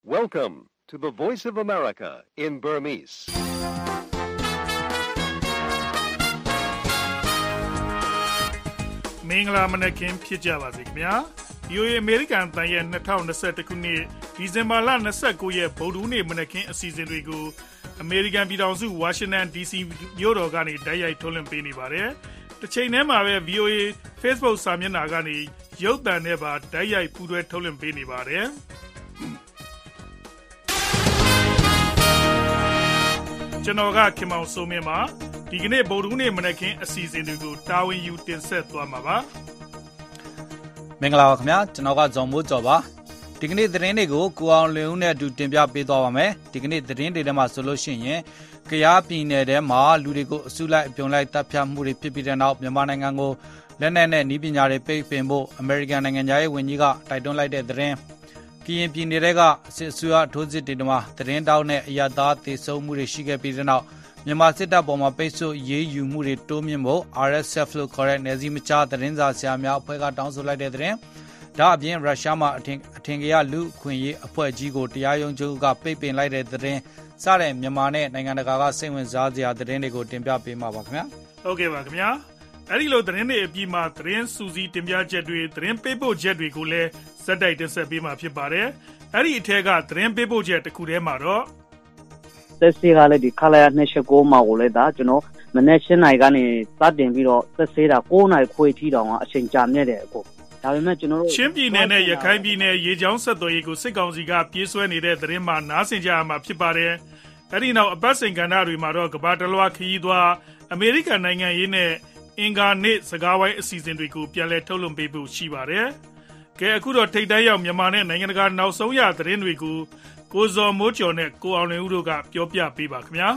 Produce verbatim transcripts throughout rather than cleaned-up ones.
Welcome to the Voice of America in Burmese. မင်္ဂလာမနက်ခင်းဖြစ်ကြပါစေခင်ဗျာ ဗီအိုအေ အမေရိကန်အသံရဲ့၂၀၂၁ခုနှစ်ဒီဇင်ဘာလ၂၉ရက်ဗုဒ္ဓဟူးနေ့မနက်ခင်းအစီအစဉ်တွေကိုအမေရိကန်ပြည်ထောင်စုဝါရှင်တန် ဒီစီ မြို့တော်ကနေတိုက်ရိုက်ထုတ်လွှင့်ပေးနေပါတယ်တစ်ချိန်တည်းမှာပဲ ဗီအိုအေ Facebook စာမျက်နှာကနေရုပ်သံနဲ့ပါတိုက်ရိုက်ပူးတွဲထုတ်လွှင့်ပေးနေပါတယ်ကျွန်တော်ကခင်မောင်စိုးမင်းပါဒီကနေ့ဗုဒ္ဓဟူးနေ့မနက်ခင်းအစီအစဉ်တွေကိုတာဝန်ယူတင်ဆက်သွားမှာပါမင်္ဂလာပါခင်ဗျာကျွန်တော်ကဇော်မိုးကျော်ပါဒီကနေ့သတင်းတွေကိုကိုအောင်လွင်ဦးနဲ့အတူတင်ပြပေးသွားပါမယ်ဒီကနေ့သတင်းတွေထဲမှာဆိုလို့ရှိရင်ကယားပြည်နယ်ထဲမှာလူတွေကိုအစုလိုက်အပြုံလိုက်တပ်ဖြတ်မှုတွေဖြစ်ပြီးတဲ့နောက်မြန်မာနိုင်ငံကိုလက်နက်နဲ့နည်းပညာတွေပိတ်ပင်ဖို့အမေရိကန်နိုင်ငံသားရေးဝန်ကြီးကတိုက်တွန်းလိုက်တဲ့သတင်းကရင်ပြည်နယ်ကစစ်အစိုးရထိုးစစ်တွေမှာသတင်းတောက်နဲ့အရသားသေဆုံးမှုတွေရှိခဲ့ပြီးတဲ့နောက်မြန်မာစစ်တပ်ပေါ်မှာပိတ်ဆို့ရေးယူမှုတွေတိုးမြင့်ဖို့ အာရ်အက်စ် လို့ခေါ်တဲ့နယ်စည်းမခြားသတင်းစာဆရာများအဖွဲ့ကတောင်းဆိုလိုက်တဲ့သတင်းဒါအပြင်ရုရှားမှာအထင်အထင်ကြီးလူခွင့်ရေးအဖွဲ့ကြီးကိုတရားရုံးချုပ်ကပိတ်ပင်လိုက်တဲ့သတင်းစတဲ့မြန်မာနဲ့နိုင်ငံတကာကစိတ်ဝင်စားစရာသတင်းတွေကိုတင်ပြပေးမှာပါခင်ဗျာဟုတ်ကဲ့ပါခင်ဗျာအဲ့ဒီလိုသတင်းတွေအပြီးမှာသတင်းစူးစီးတင်ပြချက်တွေသတင်းပေးပို့ချက်တွေကိုလည်းစက်တိုက်တင်ဆက်ပေးမှာဖြစ်ပါတယ်အဲ့ဒီအထက်ကသတင်းပေးပို့ချက်တစ်ခုတည်းမှာတော့သက်စေးကလည်းဒီခလာရ၂၈၉မှာကိုလည်းဒါကျွန်တော်မနေ့၈နိုင်ကနေစတင်ပြီးတော့သက်စေးတာ၉နိုင်ခွေထီတောင်ကအချိန်ကြာမြင့်တယ်အခုဒါပေမဲ့ကျွန်တော်တို့ချင်းပြည်နယ်နဲ့ရခိုင်ပြည်နယ်ရေကြောင်းဆက်သွယ်ရေးကိုစစ်ကောင်စီကပြေးဆွဲနေတဲ့သတင်းမှာနားဆင်ကြရမှာဖြစ်ပါတယ်အဲ့ဒီနောက်အပတ်စဉ်ကဏ္ဍတွေမှာတော့ကမ္ဘာတလွှားခရီးသွားအမေရိကန်နိုင်ငံရေးနဲ့အင်္ဂါနေ့စကားဝိုင်းအစီအစဉ်တွေကိုပြန်လည်ထုတ်လွှင့်ပေးဖို့ရှိပါတယ်ကဲအခုတော့ထိပ်တန်းရောက်မြန်မာနဲ့နိုင်ငံတကာနောက်ဆုံးရသတင်းတွေကိုကိုဇော်မိုးကျော်နဲ့ကိုအောင်လင်းဦးတို့ကပြောပြပေးပါခင်ဗျာ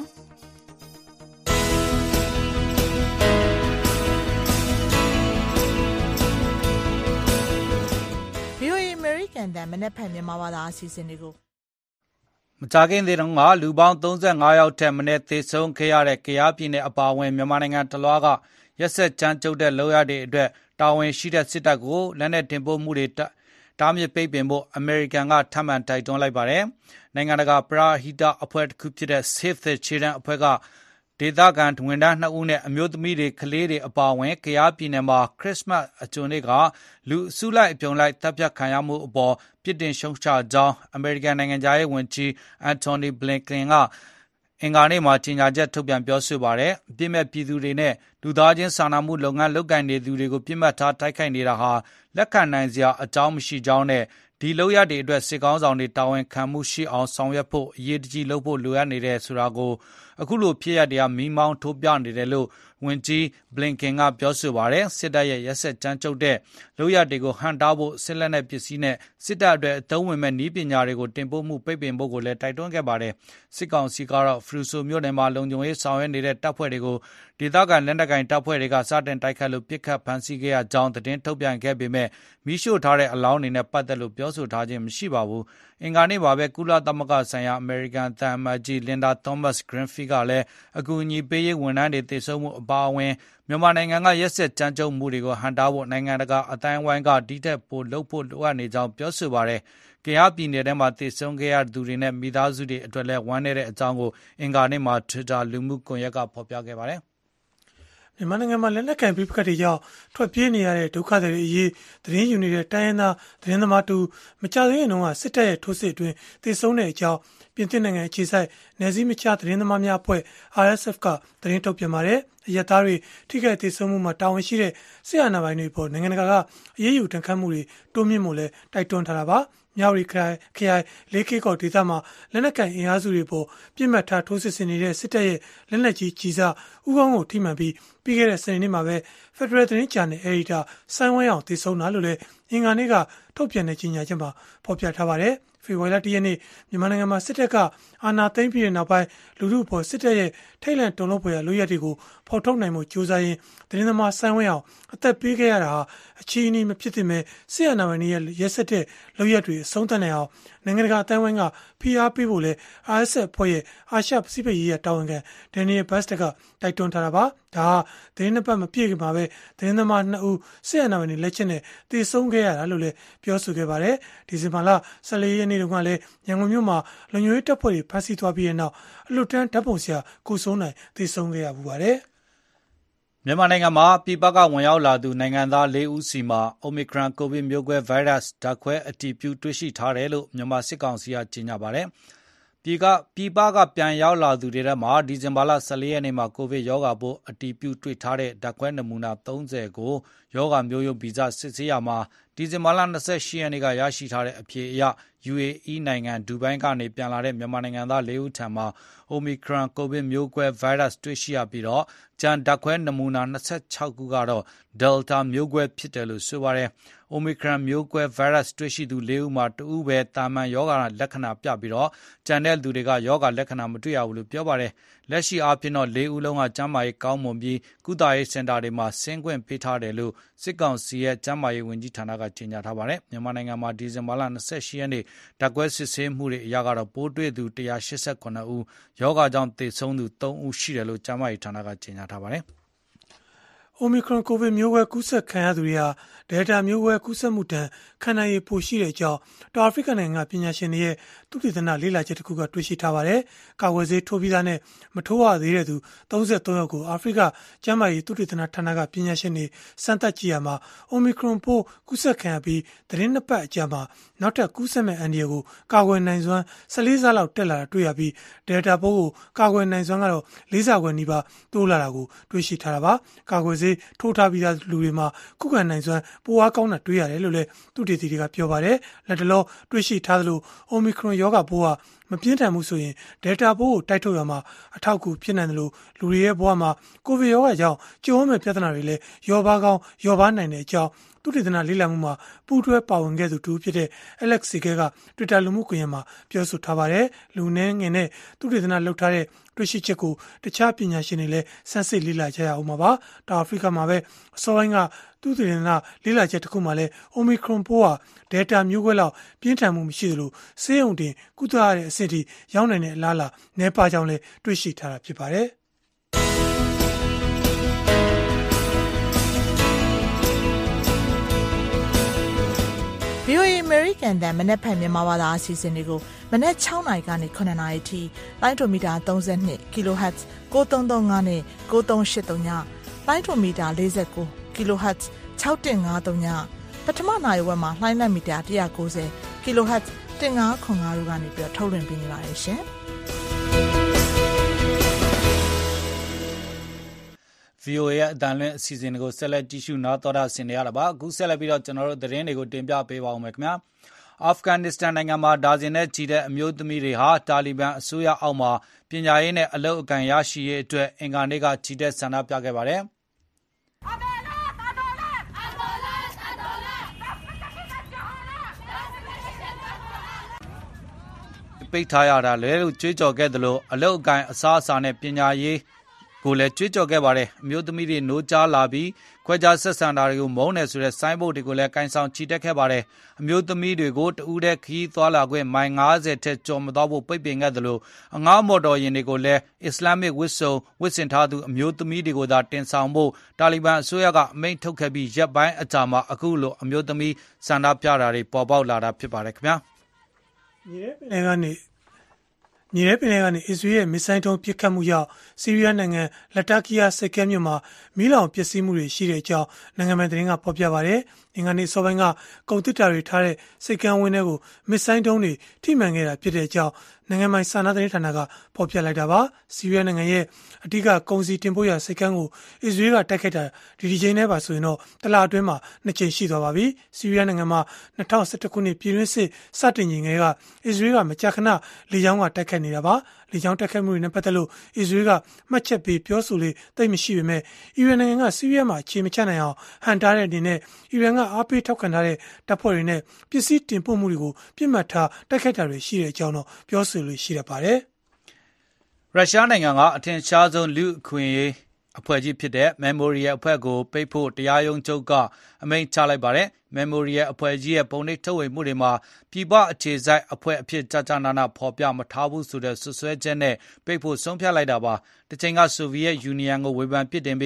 ဗီအိုအေ American တန်မနက်ဖြန်မြန်မာဘာသာအစီအစဉ်တွေကိုမကြခင်သေးတုန်းကလူပေါင်း၃၅ယောက်ထက်မနည်းသေဆုံးခဲ့ရတဲ့ကယားပြည်နယ်အပါအဝင်မြန်မာနိုင်ငံတလွှားကရက်စက်ကြမ်းကြုတ်တဲ့လုပ်ရတဲ့အတွက်တာဝန်ရှိတဲ့စစ်တပ်ကိုလက်နက်တင်ပို့မှုတွေတားမြစ်ပိတ်ပင်ဖို့အမေရိကန်ကထပ်မံတိုက်တွန်းလိုက်ပါတယ်။နိုင်ငံတကာပရဟိတအဖွဲ့တစ်ခုဖြစ်တဲ့ Save the Children အဖွဲ့ကဒေသခံဝန်ထမ်းနှစ်ဦးနဲ့အမျိုးသမီးတွေကလေးတွေအပါအဝင်ကယားပြည်နယ်မှာခရစ်စမတ်အကြိုနေ့ကလူအစုလိုက်အပြုံလိုက်တပ်ဖြတ်ခံရမှုအပေါ်ပြစ်တင်ရှုတ်ချကြောင်းအမေရိကန်နိုင်ငံသားရေးဝန်ကြီးအန်တိုနီဘလင်ကန်ကအင်္ဂါနေ့မှာကြေညာချက်ထုတ်ပြန်ပြောဆိုပါတယ်။ပြည်မဲ့ပြည်သူတွေနဲ့လူသားချင်းစာနာမှုလုပ်ငန်းလုပ်ကိုင်နေသူတွေကိုပြစ်မှတ်ထားတိုက်ခိုက်နေတာဟာလက်ခံနိုင်စရာအကြောင်းမရှိကြောင်းနဲ့ဒီလုပ်ရတဲ့အတွက်စစ်ကောင်းဆောင်တွေတာဝန်ခံမှုရှိအောင်ဆောင်ရွက်ဖို့အရေးတကြီးလုပ်ဖို့လိုအပ်နေတယ်ဆိုတာကိုအခုလိုဖြစ်ရတဲ့မီးမောင်းထိုးပြနေတယ်လို့ဝန်ကြီးဘလင်ကန်ကပြောဆိုပါတယ်စစ်တပ်ရဲ့ရက်စက်ကြမ်းကြုတ်တဲ့လုပ်ရတွေကိုဟန်တားဖို့စစ်လက်နက်ပစ္စည်းနဲ့စစ်တပ်အတွက်အသုံးဝင်မဲ့နည်းပညာတွေကိုတင်ပို့မှုပိတ်ပင်ဖို့ကိုလည်းတိုက်တွန်းခဲ့ပါတယ်စစ်ကောင်စီကတော့ဖရူဆိုမြို့နယ်မှာလုံခြုံရေးဆောင်ရွက်နေတဲ့တပ်ဖွဲ့တွေကိုဒေသခံလက်နက်ကိုင်တပ်ဖွဲ့တွေကစတင်တိုက်ခတ်လို့ပစ်ခတ်ဖမ်းဆီးခဲ့ရကြောင်းသတင်းထုတ်ပြန်ခဲ့ပေမဲ့မိရှို့ထားတဲ့အလောင်းတွေနဲ့ပတ်သက်လို့ပြောဆိုထားခြင်းမရှိပါဘူးအင်္ဂါနေ့မှာပဲကုလသမဂ္ဂဆိုင်ရာအမေရိကန်သံအမတ်ကြီးလင်ဒါသောမတ်ဂရင်းဖီကလည်းအကူအညီပေးရေးဝန်ထမ်းတွေတည်ဆုံမှုအပါအဝင်မြန်မာနိုင်ငံကရက်စက်ကြမ်းကြုတ်မှုတွေကိုဟန်တားဖို့နိုင်ငံတကာအတိုင်းအဝိုင်းကဒီထက်ပိုလုပ်ဖို့လိုအပ်နေကြောင်းပြောဆိုပါတယ်။ကယားပြည်နယ်ထဲမှာတည်ဆုံခဲ့ရသူတွေနဲ့မိသားစုတွေအတွက်လည်းဝမ်းနည်းတဲ့အကြောင်းကိုအင်္ဂါနေ့မှာ Twitter လူမှုကွန်ရက်ကဖော်ပြခဲ့ပါတယ်။မြန်မာနိုင်ငံမှာလက်နက်ကိုင်ပြစ်ခတ်တွေကြောင့်ထွက်ပြေးနေရတဲ့ဒုက္ခသည်တွေအရေးသတင်းယူနေတဲ့တိုင်းရင်းသားသတင်းသမားတူမကြသေးရင်တော့စစ်တပ်ရဲ့ထိုးစစ်အတွင်းတည်ဆုံတဲ့အကြောင်းပြင်သစ်နိုင်ငံအခြေစိုက်နယ်စည်းမခြားသတင်းသမားများအဖွဲ့ အာရ်အက်စ် ကသတင်းထုတ်ပြန်ပါတယ်။အရပ်သားတွေထိခိုက်ဒေဆုံးမှုမှာတာဝန်ရှိတဲ့စစ်အာဏာပိုင်တွေပေါ်နိုင်ငံတကာကအရေးယူတန်ခတ်မှုတွေတိုးမြင့်ဖို့လဲတိုက်တွန်းထားတာပါ။မြောက်ရီခရိုင်ခရိုင်လေးကေကော့ဒေသမှာလက်နက်ကိုင်အင်အားစုတွေပေါ်ပြစ်မှတ်ထားထိုးစစ်ဆင်နေတဲ့စစ်တပ်ရဲ့လက်နက်ကြီးကြီးစားဥကောင်းကိုထိမှန်ပြီးပြီးခဲ့တဲ့စနေနေ့မှာပဲ Federal သတင်းဂျာနယ် Editor ဆိုင်းဝဲအောင်သေဆုံးတာလို့လည်းအင်္ဂါနေ့ကထုတ်ပြန်တဲ့ကြေညာချက်မှာဖော်ပြထားပါတယ်။ဖေဖော်ဝါရီလ၁ရက်နေ့မြန်မာနိုင်ငံမှာစစ်တပ်ကအာဏာသိမ်းပြီးတဲ့နောက်ပိုင်းလူထုအပေါ်စစ်တပ်ရဲ့ထိတ်လန့်တုန်လှုပ်ဖွယ်လုပ်ရက်တွေကိုဖော်ထုတ်နိုင်မှုကြိုးစားရင်းသတင်းသမားဆိုင်းဝဲအောင်အသက်ပေးခဲ့ရတာဟာအခြေအနေမဖြစ်သင့်ပဲစစ်အာဏာပိုင်တွေရဲ့ရက်စက်တဲ့လုပ်ရက်တွေအဆုံးသတ်နိုင်အောင်နိုင်ငံတကာအတိုင်းအဝိုင်းကဖိအားပေးဖို့လဲ အာရ်အက်စ် အဖွဲ့ရဲ့အာရှပစိဖိတ်ရေးရာတာဝန်ခံဒန်နီယယ်ဘတ်စတက်ကတိုက်တွန်းထားတာပါ။ဒါဟာသတင်းနှစ်ပတ်မပြည့်ခင်မှာပဲသတင်းသမားနှစ်ဦးစစ်အာဏာပိုင်တွေလက်ချက်နဲ့သေဆုံးခဲ့ရတာလို့လည်းပြောဆိုခဲ့ပါတယ်။ဒီဇင်ဘာလ၁၄ရက်နေ့နေ့တုန်းကလည်းရန်ကုန်မြို့မှာလုံခြုံရေးတပ်ဖွဲ့တွေဖမ်းဆီးသွားပြီးတဲ့နောက်အလွတ်တန်းဓာတ်ပုံဆရာကိုစိုးနိုင်သေဆုံးခဲ့ရပူပါတယ်မြန်မာနိုင်ငံမှာပြည်ပကဝင်ရောက်လာသူနိုင်ငံသားလေးဦးစီမှာ Omicron ကိုဗစ်မျိုးကွဲဗိုင်းရပ်စ်ဓာတ်ခွဲအတည်ပြုတွေ့ရှိထားတယ်လို့မြန်မာစစ်ကောင်စီကကြေညာပါတယ်။ပြည်ကပြည်ပကပြန်ရောက်လာသူတွေထဲမှာဒီဇင်ဘာလဆယ်လေးရက်နေ့မှာကိုဗစ်ရောဂါပိုးအတည်ပြုတွေ့ထားတဲ့ဓာတ်ခွဲနမူနာသုံးဆယ်ကိုရောဂါမျိုးရိုးဗီဇစစ်ဆေးရမှာဒီဇင်ဘာလ၂၈ရက်နေ့ကရရှိထားတဲ့အဖြေအရ ယူ အေ အီ နိုင်ငံဒူဘိုင်းကနေပြန်လာတဲ့မြန်မာနိုင်ငံသားလေးဦးထံမှာ Omicron ကိုဗစ်မျိုးကွဲဗိုင်းရပ်စ်တွေ့ရှိရပြီးတော့ကျန်ဓာတ်ခွဲနမူနာ၂၆ခုကတော့ Delta မျိုးကွဲဖြစ်တယ်လို့ဆိုပါတယ်။ Omicron မျိုးကွဲဗိုင်းရပ်စ်တွေ့ရှိသူလေးဦးမှာတဦးပဲတာမန်ရောဂါလက္ခဏာပြပြီးတော့ကျန်တဲ့သူတွေကရောဂါလက္ခဏာမတွေ့ရဘူးလို့ပြောပါတယ်။လက်ရှိအားဖြင့်တော့လေးဦးလုံးကကျန်းမာရေးကောင်းမွန်ပြီးကုသရေးစင်တာတွေမှာဆင်းခွင့်ပေးထားတယ်လို့စစ်ကောင်စီရဲ့ကျန်းမာရေးဝန်ကြီးဌာနကကြေညာထားပါတယ်။မြန်မာနိုင်ငံမှာဒီဇင်ဘာလ၂၈ရက်နေ့ဓာတ်ခွဲစစ်ဆေးမှုတွေအရကတော့ပိုးတွေ့သူ၁၈၇ဦးရောဂါကြောင့်သေဆုံးသူ၃ဦးရှိတယ်လို့ကျန်းမာရေးဌာနကကြေညာထားပါတယ်။ Omicron ကိုဗစ်မျိုးကွဲကူးစက်ခံရသူတွေဟာ Delta မျိုးကွဲကူးစက်မှုတန်ခံနိုင်ရည်ပိုရှိတဲ့အကြောင်းတောင်အာဖရိကနိုင်ငံကပညာရှင်တွေရဲ့သုတေသနလေ့လာချက်တစ်ခုကတွေ့ရှိထားပါတယ်။ကာကွယ်ဆေးထိုးပြီးသားနဲ့မထိုးရသေးတဲ့သူ၃၃ယောက်ကိုအာဖရိကကျန်းမာရေးသုတေသနဌာနကပညာရှင်တွေစမ်းသပ်ကြည့်ရမှာ Omicron ပိုးကူးစက်ခံရပြီးသတင်းနှစ်ပတ်အကြာမှာနောက်ထပ်ကူးစက်မဲ့အန္တရာယ်ကိုကာကွယ်နိုင်စွမ်း၁၄ဆလောက်တက်လာတာတွေ့ရပြီး Delta ပိုးကိုကာကွယ်နိုင်စွမ်းကတော့၄ဆခွဲနီးပါးတိုးလာတာကိုတွေ့ရှိထားတာပါ။ကာကွယ်ဆေးထိုးထားပြီးသားလူတွေမှာခုခံနိုင်စွမ်းပိုအားကောင်းတာတွေ့ရတယ်လို့လည်းသုတေသီတွေကပြောပါတယ်။လက်တလောတွေ့ရှိထားသလို Omicron ရောဂါပိုးဟာမပြင်းထန်မှုဆိုရင် Delta ပိုးကိုတိုက်ထုတ်ရမှာအထောက်အကူဖြစ်နိုင်တယ်လို့လူတွေရဲ့ဘဝမှာကိုဗစ်ရောဂါကြောင့်ကြုံရမယ့်ပြဿနာတွေလည်းရောပါကောင်းရောပါနိုင်တဲ့အကြောင်းသုတေသနလေ့လာမှုမှာပူးတွဲပါဝင်ခဲ့သူတူဖြစ်တဲ့ Alex Siegel က Twitter လူမှုကွန်ရက်မှာပြောဆိုထားပါတယ်။လူနှင်းငင်နဲ့သုတေသနလုပ်ထားတဲ့တွေ့ရှိချက်ကိုတခြားပညာရှင်တွေလည်းစမ်းစစ်လေ့လာကြရအောင်ပါ။တောင်အာဖရိကမှာပဲအစောပိုင်းကသုတေသနလေ့လာချက်တစ်ခုမှလည်း Omicron ပိုးဟာ Delta မျိုးကွဲလောက်ပြင်းထန်မှုမရှိသလိုဆေးရုံတင်ကုသရတဲ့အဆင့်ထိရောက်နိုင်တဲ့အလားအလာနည်းပါကြောင်းလည်းတွေ့ရှိထားတာဖြစ်ပါတယ်။ဗွီအိုအေ American တန်မနက်ဖြန်မြန်မာဘာသာအစီအစဉ်တွေကိုမနက်၆နာရီကနေခုနှစ်နာရီထိလိုင်းဒိုမီတာသုံး၂ kHz ၉၃၃၅နဲ့၉၃၈၃ညလိုင်းဒိုမီတာ၄၉ kHz ၆၁၅၃ညပထမနာရီဝက်မှာလိုင်းလက်မီတာ၁၉၀ kHz ၁၅ခွန်၅တို့ကနေပြီးထုတ်လွှင့်ပေးနေပါတယ်ရှင်။ဗွီအိုအေရဲ့အတန်လွင့်အစီအစဉ်တွေကိုဆက်လက်ကြည့်ရှုနားတော်တာဆင်နေရတာပါအခုဆက်လက်ပြီးတော့ကျွန်တော်တို့သတင်းတွေကိုတင်ပြပေးပါဦးမယ်ခင်ဗျာအာဖဂန်နစ္စတန်နိုင်ငံမှာဒါဇင်နဲ့ချီတဲ့အမျိုးသမီးတွေဟာတာလီဘန်အစိုးရအောက်မှာပညာရေးနဲ့အလုပ်အကံရရှိရေးအတွက်အင်္ဂါနေ့ကချီတက်ဆန္ဒပြခဲ့ပါတယ်ပိတ်ထားရတာလဲလို့ကြွေးကြော်ခဲ့သလိုအလုတ်အကင်အစားအစာနဲ့ပညာရေးကိုလည်းကြွေးကြော်ခဲ့ပါတယ်အမျိုးသမီးတွေနိုးကြားလာပြီးခွဲခြားဆက်ဆံတာတွေကိုမုန်းတယ်ဆိုတဲ့ဆိုင်းဘုတ်တွေကိုလည်းကင်ဆောင်ချီတက်ခဲ့ပါတယ်အမျိုးသမီးတွေကိုတဦးတည်းခရီးသွားလာခွင့်မိုင်၅၀ထက်ကျော်မသွားဖို့ပိတ်ပင်ခဲ့သလိုအငှားမော်တော်ယာဉ်တွေကိုလည်းအစ္စလာမစ်ဝတ်စုံဝတ်ဆင်ထားသူအမျိုးသမီးတွေကိုသာတင်ဆောင်ဖို့တာလီဘန်အစိုးရကအမိန့်ထုတ်ခဲ့ပြီးရက်ပိုင်းအကြာမှာအခုလိုအမျိုးသမီးဆန္ဒပြတာတွေပေါ်ပေါက်လာတာဖြစ်ပါတယ်ခင်ဗျာမြေပင်ကနေမြေပင်လယ်ကနေအစ္စရေးရဲ့မစ်ဆိုင်းတုံးပစ်ခတ်မှုကြောင့်ဆီးရီးယားနိုင်ငံလက်တာကီယာစိတ်ကဲမြို့မှာမီးလောင်ပျက်စီးမှုတွေရှိတဲ့အကြောင်းနိုင်ငံပိုင်သတင်းကဖော်ပြပါတယ်။အင်္ဂါနေ့စောပိုင်းကကုန်တစ်တာတွေထားတဲ့စိတ်ကမ်းဝင်းထဲကိုမစ်ဆိုင်းတုံးတွေထိမှန်ခဲ့တာဖြစ်တဲ့အကြောင်းနိုင်ငံပိုင်စာနာသတင်းဌာနကဖော်ပြလိုက်တာပါ။ဆီးရီးယားနိုင်ငံရဲ့အဓိကကုန်စည်တင်ပို့ရာစိတ်ကမ်းကိုအစ္စရေးကတိုက်ခိုက်တာဒီဒီချိန်နဲ့ပါဆိုရင်တော့တလအတွင်းမှာနှစ်ကြိမ်ရှိသွားပါပြီ။ဆီးရီးယားနိုင်ငံမှာ၂၀၁၁ခုနှစ်ပြည်တွင်းစစ်စတင်ချိန်ကအစ္စရေးကမကြာခဏလေကြောင်းကတိုက်ခိုက်နေတာပါ။လေကြောင်းတိုက်ခိုက်မှုတွေနဲ့ပတ်သက်လို့အစ္စရေးကမှတ်ချက်ပေးပြောဆိုလေသိမရှိပေမဲ့အီရန်နိုင်ငံကဆီးရီးယားမှာအခြေမချနိုင်အောင်ဟန်တားတဲ့အနေနဲ့အီရန်ကအားပေးထောက်ခံထားတဲ့တပ်ဖွဲ့တွေနဲ့ပစ္စည်းတင်ပို့မှုတွေကိုပြစ်မှတ်ထားတိုက်ခိုက်တာတွေရှိတဲ့အကြောင်းတော့ပြောဆိုလို့ရှိရပါတယ်။ရုရှားနိုင်ငံကအထင်ရှားဆုံးလူအခွင့်အရေးအဖွဲ့ကြီးဖြစ်တဲ့ Memorial အဖွဲ့ကိုပိတ်ဖို့တရားရုံးချုပ်ကအမိန့်ချလိုက်ပါတယ်။ Memorial အဖွဲ့ကြီးရဲ့ပုံနှိပ်ထုတ်ဝေမှုတွေမှာပြည်ပအခြေစိုက်အဖွဲ့အဖြစ်ကြာကြာနာနာဖော်ပြမထားဘူးဆိုတဲ့ဆွဆွဲချက်နဲ့ပိတ်ဖို့ဆုံးဖြတ်လိုက်တာပါ။တချိန်ကဆိုဗီယက်ယူနီယံကိုဝေဖန်ပစ်တင်ပြီး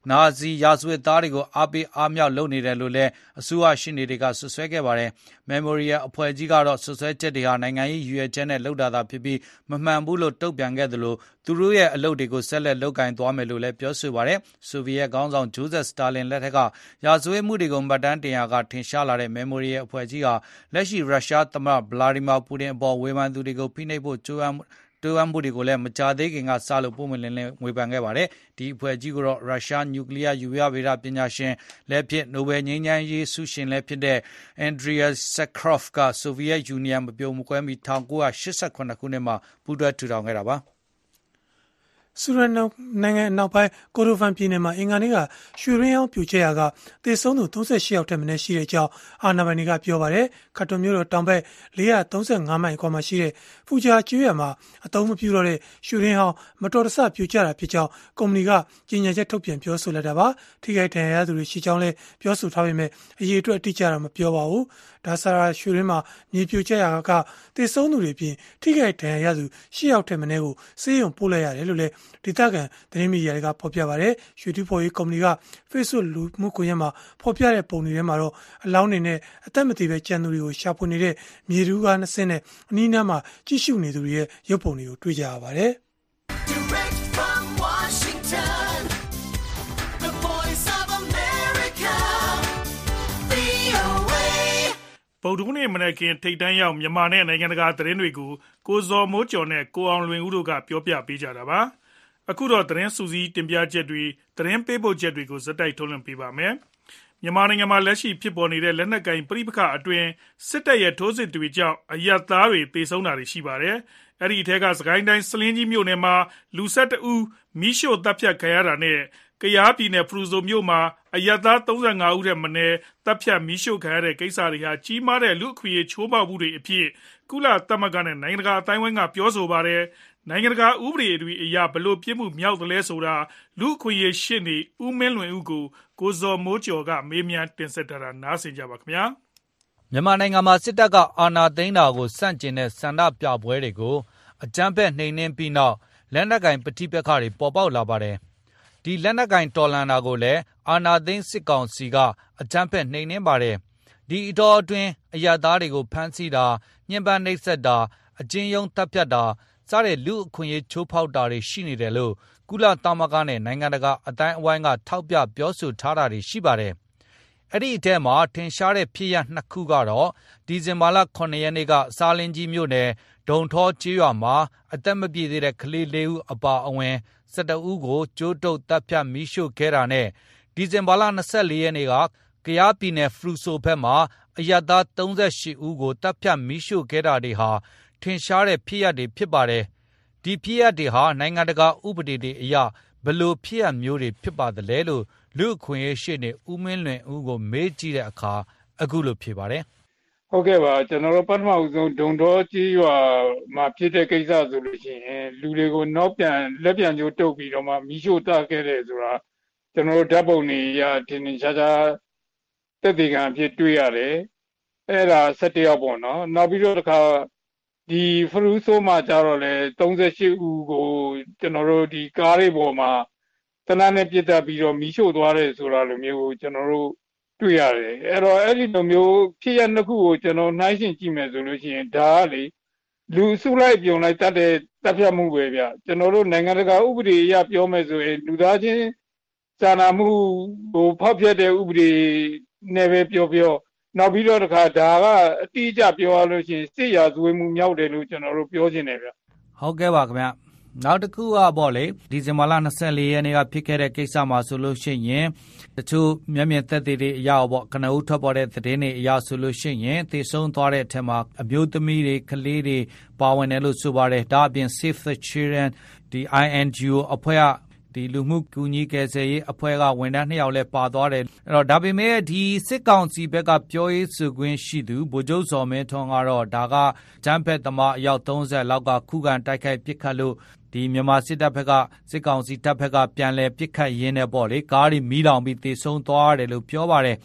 နာဇီရာဇဝတ်သားတွေကိုအားပေးအားမြောက်လုပ်နေတယ်လို့လည်းအစိုးရရှင်းနေတွေကဆွဆွဲခဲ့ပါတယ်။ Memorial အဖွဲ့ကြီးကတော့ဆွဆွဲချက်တွေဟာနိုင်ငံရေးရည်ရွယ်ချက်နဲ့လုပ်တာသာဖြစ်ပြီးမမှန်ဘူးလို့တုံ့ပြန်ခဲ့တယ်လို့သူတို့ရဲ့အလုပ်တွေကိုဆက်လက်လုပ်ကိုင်သွားမယ်လို့လည်းပြောဆိုပါတယ်။ ဆိုဗီယက်ခေါင်းဆောင်ဂျိုးဇက်စတာလင်လက်ထက်ကရာဇဝတ်မှုတွေကိုမှတ်တမ်းတင်ရာကထင်ရှားလာတဲ့ Memorial အဖွဲ့ကြီးဟာလက်ရှိရုရှားသမ္မတဗလာဒီမာပူတင်အပေါ်ဝေဖန်သူတွေကိုဖိနှိပ်ဖို့ကြိုးပမ်းတိုးအပ်မှုတွေကိုလည်းမကြာသေးခင်ကစလို့ပုံမှန်လင်းလင်းဝေဖန်ခဲ့ပါတယ်။ဒီအဖွဲ့ကြီးကတော့ရုရှားနျူကလ িয়ার ယူရဗေဒပညာရှင်လည်းဖြစ်နိုဘယ်ငြိမ်းချမ်းရေးဆုရှင်လည်းဖြစ်တဲ့အန်ဒရီယာဆက်ခရော့ဖ်ကဆိုဗီယက်ယူနီယံမပြုံမကွဲမီ၁၉၈၇ခုနှစ်မှာပူးတွဲထူထောင်ခဲ့တာပါ။ဆူရန်နိုင်ငံအနောက်ပိုင်းကိုရိုဗန်ပြည်နယ်မှာအင်္ဂါနေ့ကရွှေရင်းအောင်ပြိုကျရာကသေဆုံးသူသုံး၈ယောက်ထက်မနည်းရှိတဲ့အကြောင်းအာဏာပိုင်တွေကပြောပါတယ်။ခတ်တုံမြို့တော်တောင်ဘက်၄၃၅မိုင်ကွာမှာရှိတဲ့ဖူဂျာကျွေးရမှာအသုံးမပြုတော့တဲ့ရွှေရင်းအောင်မတော်တဆပြိုကျတာဖြစ်ကြောင်းကုမ္ပဏီကကြေညာချက်ထုတ်ပြန်ပြောဆိုလိုက်တာပါ။ထိခိုက်ဒဏ်ရာရသူတွေရှိကြောင်းလည်းပြောဆိုထားပေမဲ့အရေးအတွက်အတိအကျတော့မပြောပါဘူး။ဒါဆာရာရွှေရင်းမှာမြေပြိုကျရာကသေဆုံးသူတွေပြင်ထိခိုက်ဒဏ်ရာရသူ၈ယောက်ထက်မနည်းကိုဆေးရုံပို့လိုက်ရတယ်လို့လည်းဒေသခံသတင်းမီဒီယာတွေကဖော်ပြပါတယ်။ရွှေတူဖော်ရေးကုမ္ပဏီက Facebook လူမှုကွန်ရက်မှာဖော်ပြတဲ့ပုံတွေထဲမှာတော့အလောင်းတွေနဲ့အသက်မသေပဲကြံသူတွေကိုရှာဖွေနေတဲ့မြေတူးကားနှစ်စင်းနဲ့အနီးနားမှာကြည့်ရှုနေသူတွေရဲ့ရုပ်ပုံတွေကိုတွေ့ကြရပါတယ်။ Direct from Washington, the voice of America, ဗွီအိုအေဗုဒ္ဓဟူးနေ့မနက်ခင်းထိပ်တန်းရောက်မြန်မာနဲ့နိုင်ငံတကာသတင်းတွေကိုကိုဇော်မိုးကျော်နဲ့ကိုအောင်လွင်ဦးတို့ကပြောပြပေးကြတာပါ။အခုတော့သတင်းစူးစီးတင်ပြချက်တွေသတင်းပေးပို့ချက်တွေကိုဇက်တိုက်ထုတ်လွှင့်ပေးပါမယ်။မြန်မာနိုင်ငံမှာလက်ရှိဖြစ်ပေါ်နေတဲ့လက်နက်ကိုင်ပဋိပက္ခအတွင်းစစ်တပ်ရဲ့ထိုးစစ်တွေကြောင့်အရပ်သားတွေသေဆုံးတာတွေရှိပါတယ်။အဲ့ဒီအထက်ကစကိုင်းတိုင်းစလင်းကြီးမြို့နယ်မှာလူ၁၁ဦးမိရှို့တပ်ဖြတ်ခံရတာနဲ့ကယားပြည်နယ်ဖရူဆိုမြို့မှာအရပ်သား၃၅ဦးထက်မနည်းတပ်ဖြတ်မိရှို့ခံရတဲ့ကိစ္စတွေဟာကြီးမားတဲ့လူအခွင့်အရေးချိုးဖောက်မှုတွေအဖြစ်ကုလသမဂ္ဂနဲ့နိုင်ငံတကာအတိုင်းအဝိုင်းကပြောဆိုပါတယ်။နိုင်ငံတကာဥပဒေတွေအရဘလို့ပြစ်မှုမြောက်တယ်လဲဆိုတာလူအခွင့်အရေးရှင်းနေဦးမင်းလွင်ဦးကိုကိုဇော်မိုးကျော်ကမေးမြန်းတင်ဆက်ထားတာနားဆင်ကြပါခင်ဗျာ။မြန်မာနိုင်ငံမှာစစ်တပ်ကအာဏာသိမ်းတာကိုစန့်ကျင်တဲ့ဆန္ဒပြပွဲတွေကိုအကြမ်းဖက်နှိမ်နင်းပြီးနောက်လက်နက်ကိုင်ပဋိပက္ခတွေပေါ်ပေါက်လာပါတယ်။ဒီလက်နက်ကိုင်တော်လှန်တာကိုလည်းအာဏာသိမ်းစစ်ကောင်စီကအကြမ်းဖက်နှိမ်နင်းပါတယ်။ဒီအတော်အတွင်းအရပ်သားတွေကိုဖမ်းဆီးတာညှဉ်းပန်းနှိပ်စက်တာအကျဉ်းယုံတပ်ဖြတ်တာစတဲ့လူအခွင့်အရေးချိုးဖောက်တာတွေရှိနေတယ်လို့ကုလသမဂ္ဂနဲ့နိုင်ငံတကာအတိုင်းအဝိုင်းကထောက်ပြပြောဆိုထားတာတွေရှိပါတယ်။အဲ့ဒီအထက်မှာထင်ရှားတဲ့ဖြစ်ရပ်နှစ်ခုကတော့ဒီဇင်ဘာလခုနှစ်ရက်နေ့ကစာလင်းကြီးမြို့နယ်ဒုံထောကျေးရွာမှာအသက်မပြည့်သေးတဲ့ကလေးလေးဦးအပါအဝင်၁၁ဦးကိုကြိုးတုပ်တပ်ဖြတ်မိရှို့ခဲ့တာနဲ့ဒီဇင်ဘာလ၂၄ရက်နေ့ကကယားပြည်နယ်ဖရူဆိုဘက်မှာအရပ်သား၃၈ဦးကိုတပ်ဖြတ်မိရှို့ခဲ့တာတွေဟာထင်ရှားတဲ့ဖြစ်ရပ်တွေဖြစ်ပါတယ်။ဒီဖြစ်ရပ်တွေဟာနိုင်ငံတကာဥပဒေတွေအရဘလို့ဖြစ်ရပ်မျိုးတွေဖြစ်ပါသလဲလို့လူအခွင့်အရေးရှေ့နေဦးမင်းလွင်ဦးကိုမေးကြည့်တဲ့အခါအခုလိုဖြေပါတယ်။ဟုတ်ကဲ့ပါကျွန်တော်တို့ပထမဦးဆုံးဒုံတော်ကြီးရွာမှာဖြစ်တဲ့ကိစ္စဆိုလို့ရှိရင်လူတွေကိုနောက်ပြန်လက်ပြန်ကျိုးတုပ်ပြီးတော့မှမိရှို့တတ်ခဲ့တယ်ဆိုတာကျွန်တော်တို့ဓာတ်ပုံတွေရထင်ထင်ရှားရှားသက်သေခံအဖြစ်တွေ့ရတယ်။အဲ့ဒါ၁၁ယောက်ပေါ့နော်။နောက်ပြီးတော့တစ်ခါဒီဖရူဆိုမှာကြတော့လေ၃၈ဦးကိုကျွန်တော်တို့ဒီကားတွေပေါ်မှာတနက်နဲ့ပြစ်တက်ပြီးတော့မိရှို့သွားတယ်ဆိုတာလိုမျိုးကိုကျွန်တော်တို့တွေ့ရတယ်အဲ့တော့အဲ့ဒီလိုမျိုးဖြစ်ရနှစ်ခုကိုကျွန်တော်နှိုင်းယှဉ်ကြည့်မယ်ဆိုလို့ရှိရင်ဒါကလေလူစုလိုက်ပြုံလိုက်တတ်တဲ့တပ်ဖြတ်မှုပဲဗျကျွန်တော်တို့နိုင်ငံတကာဥပဒေအရပြောမယ်ဆိုရင်လူသားချင်းစာနာမှုဟိုဖောက်ဖျက်တဲ့ဥပဒေနဲ့ပဲပြောပြောနောက်ပြီးတော့တခါဒါကအတိအကျပြောရလို့ရှိရင်စစ်ရာဇဝတ်မှုမြောက်တယ်လို့ကျွန်တော်တို့ပြောချင်တယ်ဗျဟုတ်ကဲ့ပါခင်ဗျနောက်တစ်ခုကပေါ့လေဒီဇင်ဘာလ၂၄ရက်နေ့ကဖြစ်ခဲ့တဲ့ကိစ္စမှာဆိုလို့ရှိရင်တချို့မျက်မြင်သက်သေတွေအရပေါ့ကနဦးထွက်ပေါ်တဲ့သတင်းတွေအရဆိုလို့ရှိရင်သေဆုံးသွားတဲ့အထက်မှာအမျိုးသမီးတွေကလေးတွေပါဝင်တယ်လို့ဆိုပါတယ်ဒါအပြင် Save the Children ဒီ I N G O အဖွဲ့ကဒီလူမှုကူညီကယ်ဆယ်ရေးအဖွဲ့ကဝန်ထမ်းနှစ်ယောက်လည်းပါသွားတယ်အဲ့တော့ဒါပေမဲ့ဒီစစ်ကောင်စီဘက်ကပြောရေးဆိုခွင့်ရှိသူဗိုလ်ချုပ်စော်မင်းထွန်းကတော့ဒါကဂျမ်ဖက်သမားအယောက်၃၀လောက်ကခုခံတိုက်ခိုက်ပစ်ခတ်လို့ဒီမြန်မာစစ်တပ်ဘက်ကစစ်ကောင်စီတပ်ဘက်ကပြန်လည်ပစ်ခတ်ရင်းနဲ့ပေါ့လေကားတွေမီးလောင်ပြီးတေဆုံးသွားတယ်လို့ပြောပါတယ်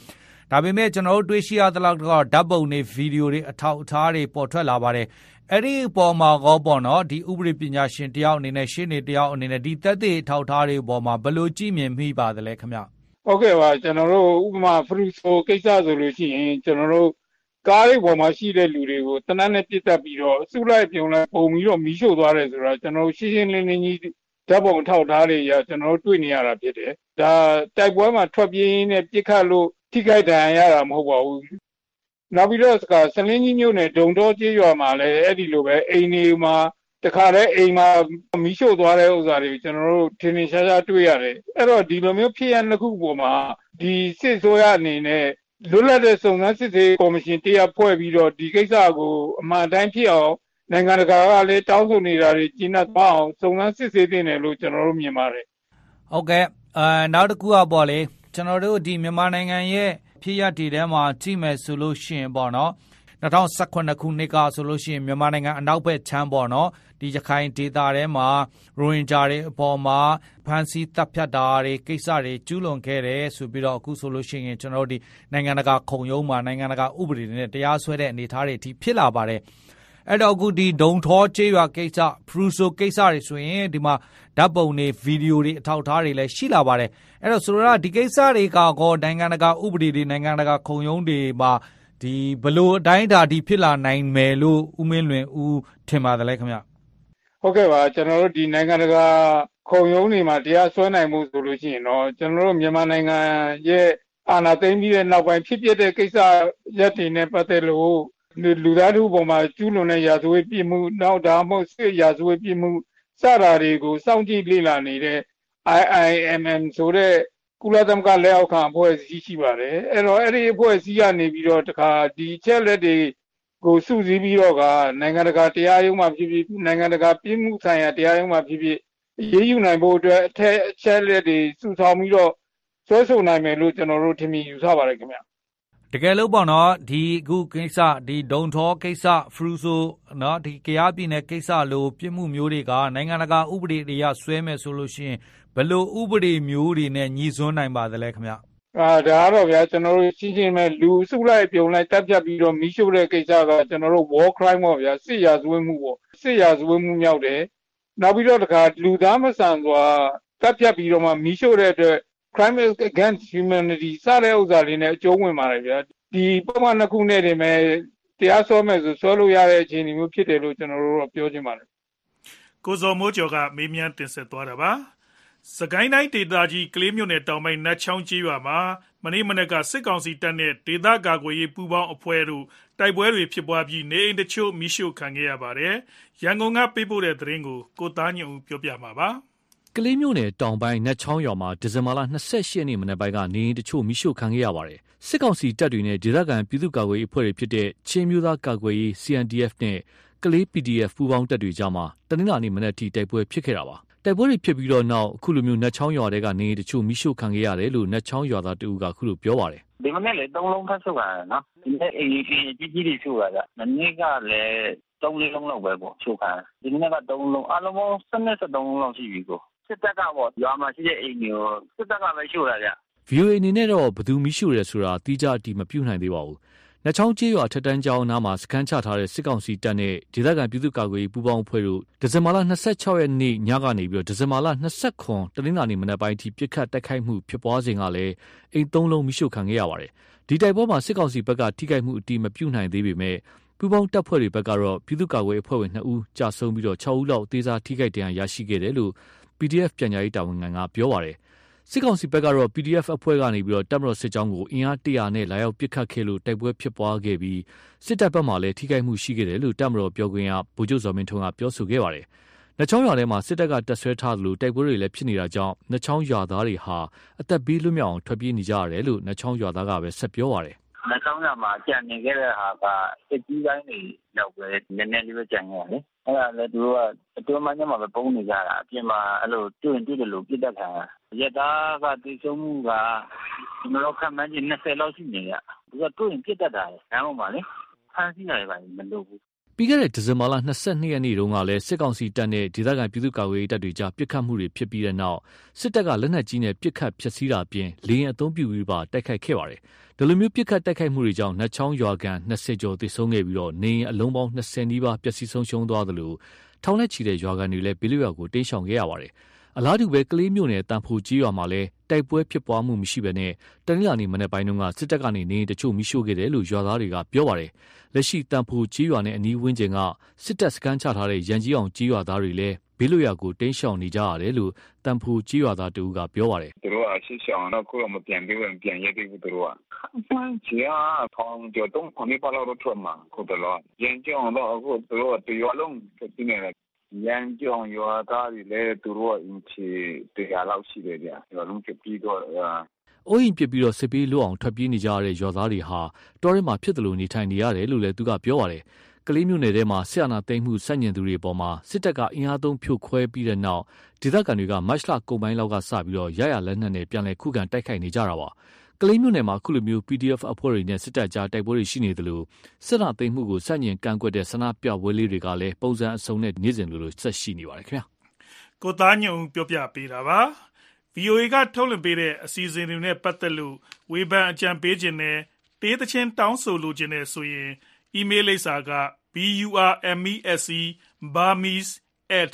ဒါပေမဲ့ကျွန်တော်တို့တွေ့ရှိရသလောက်တော့ဓာတ်ပုံတွေဗီဒီယိုတွေအထောက်အထားတွေပေါ်ထွက်လာပါတယ်အဲ့ဒီပေါ်မှာကောပေါ့နော်ဒီဥပဒေပညာရှင်တယောက်အနေနဲ့ရှင်းနေတယောက်အနေနဲ့ဒီသက်သေထောက်ထားတွေပေါ်မှာဘယ်လိုကြည့်မြင်မိပါသလဲခင်ဗျဟုတ်ကဲ့ပါကျွန်တော်တို့ဥပမာဖရူဆိုကိစ္စဆိုလို့ရှိရင်ကျွန်တော်တို့ကားတွေပေါ်မှာရှိတဲ့လူတွေကိုတနက်နဲ့ပြစ်တက်ပြီးတော့အစုလိုက်ပြုံလိုက်ပုံပြီးတော့မီးရှို့သွားတယ်ဆိုတော့ကျွန်တော်တို့ရှင်းရှင်းလင်းလင်းကြီးဓာတ်ပုံထောက်ထားတွေရကျွန်တော်တို့တွေ့နေရတာဖြစ်တယ်ဒါတိုက်ပွဲမှာထွက်ပြေးရင်းနဲ့ပြစ်ခတ်လို့ထိခိုက်ဒဏ်ရာရတာမဟုတ်ပါဘူးနောက်ပြီးတော့ကစလင်းကြီးမြို့နယ်ဒုံတော်ကျေးရွာမှာလည်းအဲ့ဒီလိုပဲအိမ်တွေမှာတခါတည်းအိမ်မှာမီးရှို့သွားတဲ့ဥစ္စာတွေကိုကျွန်တော်တို့ထင်ထင်ရှားရှားတွေ့ရတယ်အဲ့တော့ဒီလိုမျိုးဖြစ်ရနှစ်ခုပေါ်မှာဒီစစ်ဆိုးရအနေနဲ့လွတ်လပ်တဲ့စုံစမ်းစစ်ဆေးကော်မရှင်တရားဖွဲ့ပြီးတော့ဒီကိစ္စကိုအမှန်တိုင်းဖြစ်အောင်နိုင်ငံတကာကလည်းတောင်းဆိုနေတာတွေကျင်းသွားအောင်စုံစမ်းစစ်ဆေးတင်တယ်လို့ကျွန်တော်တို့မြင်ပါတယ်ဟုတ်ကဲ့အဲနောက်တစ်ခုကပေါ့လေကျွန်တော်တို့ဒီမြန်မာနိုင်ငံရဲ့ဖြစ်ရတည်ထဲမှာကြည့်မယ်ဆိုလို့ရှိရင်ပေါ့နော်၂၀၁၇ခုနှစ်ကဆိုလို့ရှိရင်မြန်မာနိုင်ငံအနောက်ဘက်ချမ်းပေါ့နော်ဒီရခိုင်ဒေသထဲမှာရိုဟင်ဂျာတွေအပေါ်မှာဖမ်းဆီးတပ်ဖြတ်တာတွေကိစ္စတွေကျူးလွန်ခဲ့တယ်ဆိုပြီးတော့အခုဆိုလို့ရှိရင်ကျွန်တော်တို့ဒီနိုင်ငံတကာခုံရုံးမှာနိုင်ငံတကာဥပဒေတွေနဲ့တရားစွဲတဲ့အနေအထားတွေအထိဖြစ်လာပါတယ်အဲ့တော့အခုဒီဒုံထောကျေးရွာကိစ္စဖရူဆိုကိစ္စတွေဆိုရင်ဒီမှာဓာတ်ပုံတွေဗီဒီယိုတွေအထောက်အထားတွေလည်းရှိလာပါတယ်အဲ့တော့ဆိုတော့ဒီကိစ္စတွေကကောနိုင်ငံတကာဥပဒေတွေနိုင်ငံတကာခုံရုံးတွေမှာဒီဘလို့အတိုင်းအတာဒီဖြစ်လာနိုင်မယ်လို့ဦးမင်းလွင်ဦးထင်ပါတယ်ခင်ဗျဟုတ်ကဲ့ပါကျွန်တော်တို့ဒီနိုင်ငံတကာခုံရုံးတွေမှာတရားစွဲနိုင်မှုဆိုလို့ရှိရင်တော့ကျွန်တော်တို့မြန်မာနိုင်ငံရဲ့အာဏာသိမ်းပြီးတဲ့နောက်ပိုင်းဖြစ်ပျက်တဲ့ကိစ္စရပ်တွေနဲ့ပတ်သက်လို့လူသားထုပေါ်မှာကျူးလွန်တဲ့ရာဇဝတ်ပြစ်မှုနောက်ဒါမှမဟုတ်စစ်ရာဇဝတ်ပြစ်မှုစတာတွေကိုစောင့်ကြည့်လေ့လာနေတဲ့ I I M M ဆိုတဲ့ကုလသမဂ္ဂလက်အောက်ခံအဖွဲ့အစည်းရှိပါတယ်အဲ့တော့အဲ့ဒီအဖွဲ့အစည်းကနေပြီးတော့တခါဒီချက်လက်တွေကိုစုစည်းပြီးတော့ကနိုင်ငံတကာတရားရုံးမှာဖြစ်ဖြစ်နိုင်ငံတကာပြည်မှုဆိုင်ရာတရားရုံးမှာဖြစ်ဖြစ်အရေးယူနိုင်ဖို့အတွက်အထက်အချက်လက်တွေစုဆောင်းပြီးတော့ဆွဲဆိုနိုင်မယ်လို့ကျွန်တော်တို့ထင်မြင်ယူဆပါတယ်ခင်ဗျတကယ်လို့ပေါ့နော်ဒီအခုကိစ္စဒီဒုံထောကိစ္စဖရူဆိုနော်ဒီကယားပြည်နယ်ကိစ္စလိုပြစ်မှုမျိုးတွေကနိုင်ငံတကာဥပဒေတွေရဆွဲမယ်ဆိုလို့ရှိရင်ဘယ်လိုဥပဒေမျိုးတွေနဲ့ညီစွန်းနိုင်ပါသလဲခင်ဗျအာဒါကတော့ဗျာကျွန်တော်တို့ရှင်းရှင်းပဲလူစုလိုက်ပြုံလိုက်တပ်ဖြတ်ပြီးတော့မီးရှို့တဲ့ကိစ္စကကျွန်တော်တို့ war crime ပေါ့ဗျာစစ်ရာဇဝတ်မှုပေါ့စစ်ရာဇဝတ်မှုမြောက်တယ်နောက်ပြီးတော့တခါလူသားမဆန်စွာတပ်ဖြတ်ပြီးတော့မှမီးရှို့တဲ့အတွက် crime against humanity စတဲ့ဥစ္စာတွေနဲ့အကျုံးဝင်ပါတယ်ဗျာဒီပုံမှန်နှစ်ခုနဲ့တည်းမဲ့တရားစွဲမယ်ဆိုစွဲလို့ရတဲ့အခြေအနေမျိုးဖြစ်တယ်လို့ကျွန်တော်တို့ပြောချင်ပါတယ်ကိုဇော်မိုးကျော်ကမေးမြန်းတင်ဆက်သွားတာပါစကိုင်းတိုင်းဒေသကြီးကလေးမြို့နယ်တောင်ပိုင်းနတ်ချောင်းကျေးရွာမှာမနေ့မနက်ကစစ်ကောင်စီတပ်နဲ့ဒေသကာကွယ်ရေးပူးပေါင်းအဖွဲ့တို့တိုက်ပွဲတွေဖြစ်ပွားပြီးနေအိမ်တချို့မိရှို့ခံခဲ့ရပါတယ်ရန်ကုန်ကပေးပို့တဲ့သတင်းကိုကိုသားညွန့်ဦးပြောပြမှာပါကလေးမြို့နယ်တောင်ပိုင်းနတ်ချောင်းရွာမှာဒီဇင်ဘာလ၂၈ရက်နေ့မနက်ပိုင်းကနေအိမ်တချို့မိရှို့ခံခဲ့ရပါတယ်စစ်ကောင်စီတပ်တွေနဲ့ဒေသခံပြည်သူ့ကာကွယ်ရေးအဖွဲ့တွေဖြစ်တဲ့ချင်းမျိုးသားကာကွယ်ရေး C N D F နဲ့ကလေး P D F ပူးပေါင်းတပ်တွေကြားမှာတနင်္လာနေ့မနက်ထိတိုက်ပွဲဖြစ်ခဲ့တာပါတိုက်ပွဲတွေဖြစ်ပြီးတော့နောက်အခုလိုမျိုးနတ်ချောင်းရွာတွေကနေတချို့မိရှို့ခံခဲ့ရတယ်လို့နတ်ချောင်းရွာသားတဦးကအခုလိုပြောပါတယ်ဒီမနေ့လေသုံးလုံးထပ်ဆုတ်လာတယ်နော်ဒီနေ့အိမ်ကြီးကြီးကြီးတွေရှို့လာကြမနေ့ကလည်းသုံးလေးလုံးလောက်ပဲပေါ့ရှို့ခံဒီနေ့ကသုံးလုံးအလုံးပေါင်း၁၂ ၁၃လုံးလောက်ရှိပြီကိုစစ်တပ်ကပေါ့ရွာမှာရှိတဲ့အိမ်တွေကိုစစ်တပ်ကပဲရှို့လာကြ V O A အနေနဲ့တော့ဘယ်သူမိရှို့ရဲဆိုတာတိကျအတိမပြုနိုင်သေးပါဘူးနတ်ချောင်းကျေးရွာထက်တန်းကျောင်းနားမှာစခန်းချထားတဲ့စစ်ကောင်စီတပ်နဲ့ဒေသခံပြည်သူ့ကာကွယ်ရေးပူးပေါင်းအဖွဲ့တို့ဒီဇင်ဘာလ၂၆ရက်နေ့ညကနေပြီးတော့ဒီဇင်ဘာလ၂၇တနင်္လာနေ့မနက်ပိုင်းထိပြစ်ခတ်တိုက်ခိုက်မှုဖြစ်ပွားစဉ်ကလည်းအိမ်သုံးလုံးမိရှို့ခံခဲ့ရပါတယ်ဒီတိုက်ပွဲမှာစစ်ကောင်စီဘက်ကထိခိုက်မှုအတိမပြုနိုင်သေးပေမဲ့ပူးပေါင်းတပ်ဖွဲ့တွေဘက်ကတော့ပြည်သူ့ကာကွယ်ရေးအဖွဲ့ဝင်နှစ်ဦးကြာဆုံးပြီးတော့၆ဦးလောက်အသေးစားထိခိုက်ဒဏ်ရာရရှိခဲ့တယ်လို့ P D F ပြန်ကြားရေးတာဝန်ခံကပြောပါတယ်စစ်ကောင်စီဘက်ကတော့ P D F အဖွဲ့ကနေပြီးတော့တပ်မတော်စစ်ကြောင်းကိုအင်အားတရာနဲ့လာရောက်ပစ်ခတ်ခဲ့လို့တိုက်ပွဲဖြစ်ပွားခဲ့ပြီးစစ်တပ်ဘက်မှလည်းထိခိုက်မှုရှိခဲ့တယ်လို့တပ်မတော်ပြောခွင့်ရဗိုလ်ချုပ်ဇော်မင်းထွန်းကပြောဆိုခဲ့ပါတယ်။နတ်ချောင်းရွာထဲမှာစစ်တပ်ကတပ်ဆွဲထားသလိုတိုက်ပွဲတွေလည်းဖြစ်နေတာကြောင့်နတ်ချောင်းရွာသားတွေဟာအသက်ဘေးလွတ်မြောက်အောင်ထွက်ပြေးနေကြရတယ်လို့နတ်ချောင်းရွာသားကပဲဆက်ပြောပါတယ်။နတ်ချောင်းရွာမှာကြံနေခဲ့တဲ့ဟာကစစ်ကြီးတိုင်းတွေရောက်ပဲနည်းနည်းလေးပဲကြံခဲ့တယ်။အဲ့ဒါလည်းသူတို့ကအတွင်းမှာညမှာပဲပုံနေကြတာအပြင်မှာအဲ့လိုတွေ့ရင်တွေ့တယ်လို့ပြစ်တတ်ခံရသားကတိကျမှုကကျွန်တော်ခန့်မှန်းချင်း၂၀လောက်ရှိနေရသူကတွေ့ရင်ပြစ်တတ်တာလေ။ဒါမှမဟုတ်ပါလေဖမ်းဆီးရတယ်ပါမလို့ဘူး။ P ပြီးခဲ့တဲ့ဒီဇင်ဘာလ၂၂ရက်နေ့တုန်းကလည်းစစ်ကောင်စီတပ်နဲ့ဒေသခံပြည်သူ့ကာကွယ်ရေးတပ်တွေကြားပစ်ခတ်မှုတွေဖြစ်ပြီးတဲ့နောက်စစ်တပ်ကလက်နက်ကြီးနဲ့ပစ်ခတ်ဖျက်ဆီးတာအပြင်လေယာဉ်အသုံးပြုပြီးပါတိုက်ခိုက်ခဲ့ပါတယ်။ဒီလိုမျိုးပစ်ခတ်တိုက်ခိုက်မှုတွေကြောင့်နတ်ချောင်းရွာကန်၂၀ကျော်သေဆုံးခဲ့ပြီးတော့နေအိမ်အလုံးပေါင်း၂၀နီးပါးပျက်စီးဆုံးရှုံးသွားသလိုထောင်နဲ့ချီတဲ့ရွာကန်တွေလည်းဘေးလွတ်ရာကိုတိမ်းရှောင်ခဲ့ရပါတယ်။အလားတူပဲကလေးမြို့နယ်တန်ဖိုကြီးရွာမှာလည်းတိုက်ပွဲဖြစ်ပွားမှုမရှိဘဲနဲ့တနင်္လာနေ့မနေ့ပိုင်းတုန်းကစစ်တပ်ကနေနေတချို့မိရှို့ခဲ့တယ်လို့ရွာသားတွေကပြောပါတယ်။လက်ရှိတန်ဖိုကြီးရွာနဲ့အနီးဝန်းကျင်ကစစ်တပ်စခန်းချထားတဲ့ရန်ကြီးအောင်ကြီးရွာသားတွေလည်းဘေးလွတ်ရာကိုတိမ်းရှောင်နေကြရတယ်လို့တန်ဖိုကြီးရွာသားတူကပြောပါတယ်။သူတို့ကရှေ့ရှောင်တော့ကိုယ်မပြန်သေးဘူးပြန်ရသေးဘူးသူတို့က။မှန်ချာထောင်ကျော်တော့ခဏပါလို့ထွက်မှာကိုတော့ရန်ကြီးအောင်တော့အခုသူတို့တရွာလုံးပြင်းနေတယ်ရန်ကြောင်ရွာသားတွေလည်းသူတို့အင်ချီတရားလောက်ရှိတယ်ဗျာ။ရွာလုံးပြပြီးတော့အိုးအိမ်ပြပြီးတော့စစ်ပေးလို့အောင်ထွက်ပြေးနေကြရတဲ့ရွာသားတွေဟာတောထဲမှာဖြစ်တယ်လို့နေထိုင်နေရတယ်လို့လည်းသူကပြောပါတယ်။ကလေးမျိုးနယ်ထဲမှာဆရာနာသိမ်းမှုစန့်ကျင်သူတွေပေါ်မှာစစ်တပ်ကအင်အားသုံးဖြိုခွဲပြီးတဲ့နောက်ဒေသခံတွေကမတ်လကုန်ပိုင်းလောက်ကစပြီးတော့ရရလက်နက်နဲ့ပြန်လည်ခုခံတိုက်ခိုက်နေကြတာပါ။ကလေးမျိုးနယ်မှာခုလိုမျိုး ပီဒီအက်ဖ် အဖွဲ့တွေနဲ့စစ်တပ်ကြားတိုက်ပွဲတွေရှိနေတယ်လို့စစ်နာသိမ်းမှုကိုစန့်ကျင်ကန့်ကွက်တဲ့ဆန္ဒပြပွဲလေးတွေကလည်းပုံစံအစုံနဲ့နေ့စဉ်လိုလိုဆက်ရှိနေပါတယ်ခင်ဗျာ။ကိုသားညုံပြောပြပေးတာပါ။ဗီအိုအေ ကထုတ်လွှင့်ပေးတဲ့အစီအစဉ်တွေနဲ့ပတ်သက်လို့ဝေဖန်အကြံပေးခြင်းနဲ့တေးသချင်းတောင်းဆိုလိုခြင်းနဲ့ဆိုရင်အီးမေးလ်လိပ်စာက burmese burmese at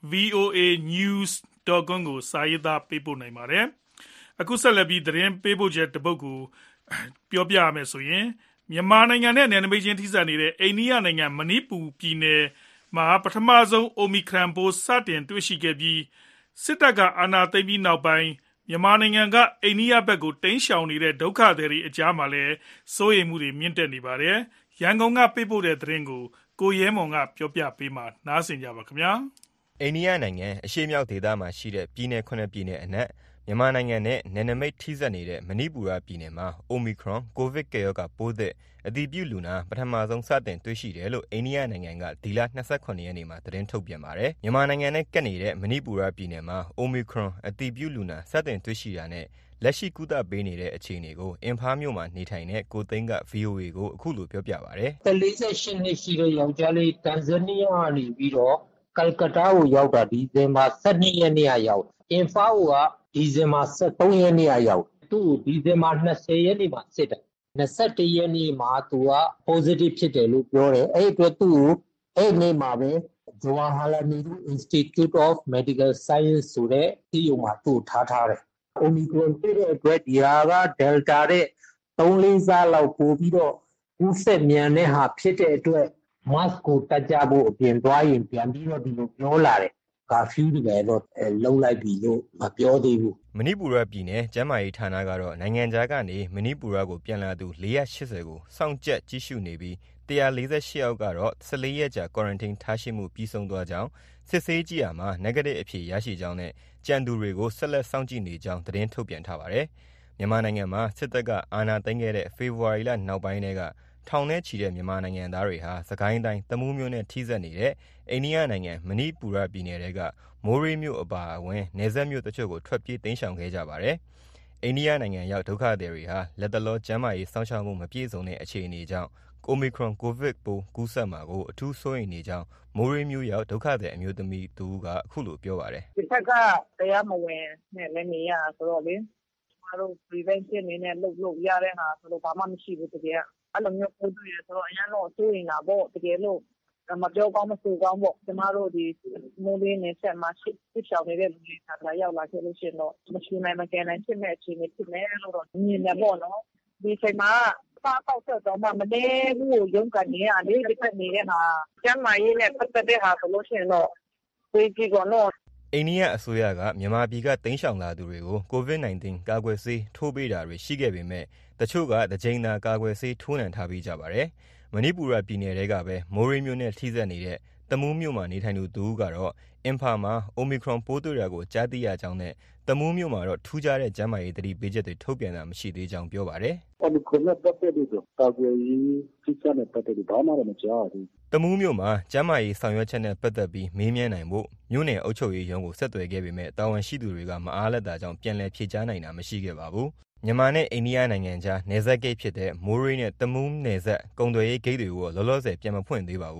voanews dot com ကိုစာရေးသားပေးပို့နိုင်ပါတယ်။အခုဆက်လက်ပြီးသတင်းပေးပို့ချက်တစ်ပုဒ်ကိုပြောပြရမယ်ဆိုရင်မြန်မာနိုင်ငံနဲ့နယ်နိမိတ်ချင်းထိစပ်နေတဲ့အိန္ဒိယနိုင်ငံမဏိပူပြည်နယ်မှာပထမဆုံး Omicron ပိုးစတင်တွေ့ရှိခဲ့ပြီးစစ်တပ်ကအာဏာသိမ်းပြီးနောက်ပိုင်းမြန်မာနိုင်ငံကအိန္ဒိယဘက်ကိုတိမ်းရှောင်နေတဲ့ဒုက္ခသည်တွေအကြားမှာလည်းစိုးရိမ်မှုတွေမြင့်တက်နေပါတယ်။ရန်ကုန်ကပေးပို့တဲ့သတင်းကိုကိုရဲမွန်ကပြောပြပေးမှာနားဆင်ကြပါခင်ဗျာ။အိန္ဒိယနိုင်ငံအရှေ့မြောက်ဒေသမှာရှိတဲ့ပြည်နယ်ခုနှစ်ပြည်နယ်အနက်မြန်မာနိုင်ငံနဲ့နယ်နိမိတ်ထိစပ်နေတဲ့မဏိပူရပြည်နယ်မှာ Omicron ကိုဗစ်ကပ်ရောဂါပိုးသစ်အတည်ပြုလူနာပထမဆုံးစတင်တွေ့ရှိတယ်လို့အိန္ဒိယနိုင်ငံကဒီလ၂၇ရက်နေ့မှာသတင်းထုတ်ပြန်ပါတယ်။မြန်မာနိုင်ငံနဲ့ကပ်နေတဲ့မဏိပူရပြည်နယ်မှာ Omicron အတည်ပြုလူနာစတင်တွေ့ရှိတာနဲ့လက်ရှိကုသပေးနေတဲ့အခြေအနေကိုအင်ဖာမြို့မှာနေထိုင်တဲ့ကိုသိန်းက ဗွီအိုအေကိုအခုလိုပြောပြပါတယ်။၄၈နှစ်ရှိတဲ့ယောက်ျားလေးတန်ဇနီးယားကနေပြီးတော့ကယ်ကတာကိုရောက်တာဒီဇင်ဘာ၁၂ရက်နေ့ကရောက်အင်ဖာကိုကဒီဇင်ဘာ၁၃ရက်နေ့ကရောက်သူ့ကိုဒီဇင်ဘာ၂၀ရက်နေ့မှာစစ်တယ်၂၁ရက်နေ့မှာသူက positive ဖြစ်တယ်လို့ပြောတယ်အဲ့အတွက်သူ့ကိုအဲ့နေ့မှာပဲ Jawaharlal Nehru Institute of Medical Science ဆိုတဲ့ဒီရုံမှာသူ့ကိုထားထားတယ်။ Omicron တွေ့တဲ့အတွက်ဒီဟာက Delta တဲ့၃လေးစားလောက်ပို့ပြီးတော့ကူးစက်မြန်တဲ့ဟာဖြစ်တဲ့အတွက် mask ကိုတက်ကြဖို့အပြင်သွားရင်ပြန်ပြီးတော့ဒီလိုပြောလာတယ်။ကာဖျူးတွေတော့လုံလိုက်ပြီလို့မပြောသေးဘူးမဏိပူရပြည်နယ်ကျန်းမာရေးဌာနကတော့နိုင်ငံခြားကနေမဏိပူရကိုပြန်လာသူ၄၈၀ကိုစောင့်ကြပ်ကြည့်ရှုနေပြီး၁၄၈ယောက်ကတော့၁၄ရက်ကြာ quarantine ထားရှိမှုပြီးဆုံးသွားကြောင်းစစ်ဆေးကြည့်ရမှာ negative အဖြေရရှိကြောင်းနဲ့ကြံသူတွေကိုဆက်လက်စောင့်ကြည့်နေကြောင်းသတင်းထုတ်ပြန်ထားပါတယ်။မြန်မာနိုင်ငံမှာစစ်တပ်ကအာဏာသိမ်းခဲ့တဲ့ဖေဖော်ဝါရီလနောက်ပိုင်းထဲကထောင်ထဲချီတဲ့မြန်မာနိုင်ငံသားတွေဟာစကိုင်းတိုင်းတမူးမြို့နဲ့ထိစပ်နေတဲ့အိန္ဒိယနိုင်ငံမဏိပူရပြည်နယ်တွေကမိုးရေးမြို့အပါအဝင်နယ်စပ်မြို့တချို့ကိုထွက်ပြေးတိမ်းရှောင်ခဲ့ကြပါတယ်။အိန္ဒိယနိုင်ငံရောက်ဒုက္ခသည်တွေဟာလက်တလောကျန်းမာရေးစောင့်ရှောက်မှုမပြည့်စုံတဲ့အခြေအနေကြောင့် Omicron ကိုဗစ်ပိုးကူးစက်မှာကိုအထူးစိုးရိမ်နေကြောင်းမိုးရေးမြို့ရောက်ဒုက္ခသည်အမျိုးသမီးတူကအခုလိုပြောပါတယ်။ဒီဘက်ကတရားမဝင်နဲ့လည်းနေရဆိုတော့လေကျမတို့ prevention နေနဲ့လုပ်လို့ရတဲ့ဟာဆိုတော့ဘာမှမရှိဘူးတကယ်အဲ့လိုမျိုးပိုးတွေ့ရဆိုတော့အရင်တော့စိုးရိမ်တာပေါ့တကယ်လို့မပြောကောင်းမဆိုကောင်းပေါ့ကျမတို့ဒီမိုးလေးနဲ့ဆက်မှာရှစ်ရှောင်းနေတဲ့လူတွေဆန္ဒရောက်လာခဲ့လို့ရှိရင်တော့မရှိနိုင်မကယ်နိုင်ဖြစ်မဲ့အခြေအနေဖြစ်နေလို့တော့မြင်နေပေါ့နော်ဒီချိန်မှာပါပေါက်တော့မှမနေဘူးရုံးကနေရလေဒီဖက်နေတဲ့ဟာကျမ်းမာရေးနဲ့ပတ်သက်တဲ့ဟာဆိုလို့ရှိရင်တော့ဒီကြီးကတော့အိန္ဒိယအစိုးရကမြန်မာပြည်ကတိမ်းရှောင်လာသူတွေကို ကိုဗစ်၁၉ ကာကွယ်ဆေးထိုးပေးတာတွေရှိခဲ့ပေမဲ့တချို့ကတကြိမ်သာကာကွယ်ဆေးထိုးနှံထားပြီးကြပါတယ်။မဏိပူရပြည်နယ်တွေကပဲမိုးရေးမြို့နဲ့ထိစပ်နေတဲ့တမူးမြို့မှာနေထိုင်သူတူကတော့အင်ဖာမှာ Omicron ပိုးတွေ့တာကိုကြားသိရကြောင်းနဲ့တမူးမြို့မှာတော့ထူးခြားတဲ့ကျန်းမာရေးသတိပေးချက်တွေထုတ်ပြန်တာမရှိသေးကြောင်းပြောပါတယ်။ Omicron နဲ့ပတ်သက်လို့ကာကွယ်ရေးထိစပ်နဲ့ပတ်သက်လို့ဘာမှမကြားဘူး။တမူးမြို့မှာကျန်းမာရေးဆောင်ရွက်ချက်နဲ့ပတ်သက်ပြီးမေးမြန်းနိုင်ဖို့မြို့နယ်အုပ်ချုပ်ရေးရုံးကိုဆက်သွယ်ခဲ့ပေမဲ့တာဝန်ရှိသူတွေကမအားလပ်တာကြောင့်ပြန်လည်ဖြေကြားနိုင်တာမရှိခဲ့ပါဘူး။မြန်မာနဲ့အိန္ဒိယနိုင်ငံကြားနယ်စပ်ဂိတ်ဖြစ်တဲ့မိုးရေးနဲ့တမူးနယ်စပ်ကုန်သွယ်ရေးဂိတ်တွေကိုလောလောဆယ်ပြန်မဖွင့်သေးပါဘူး။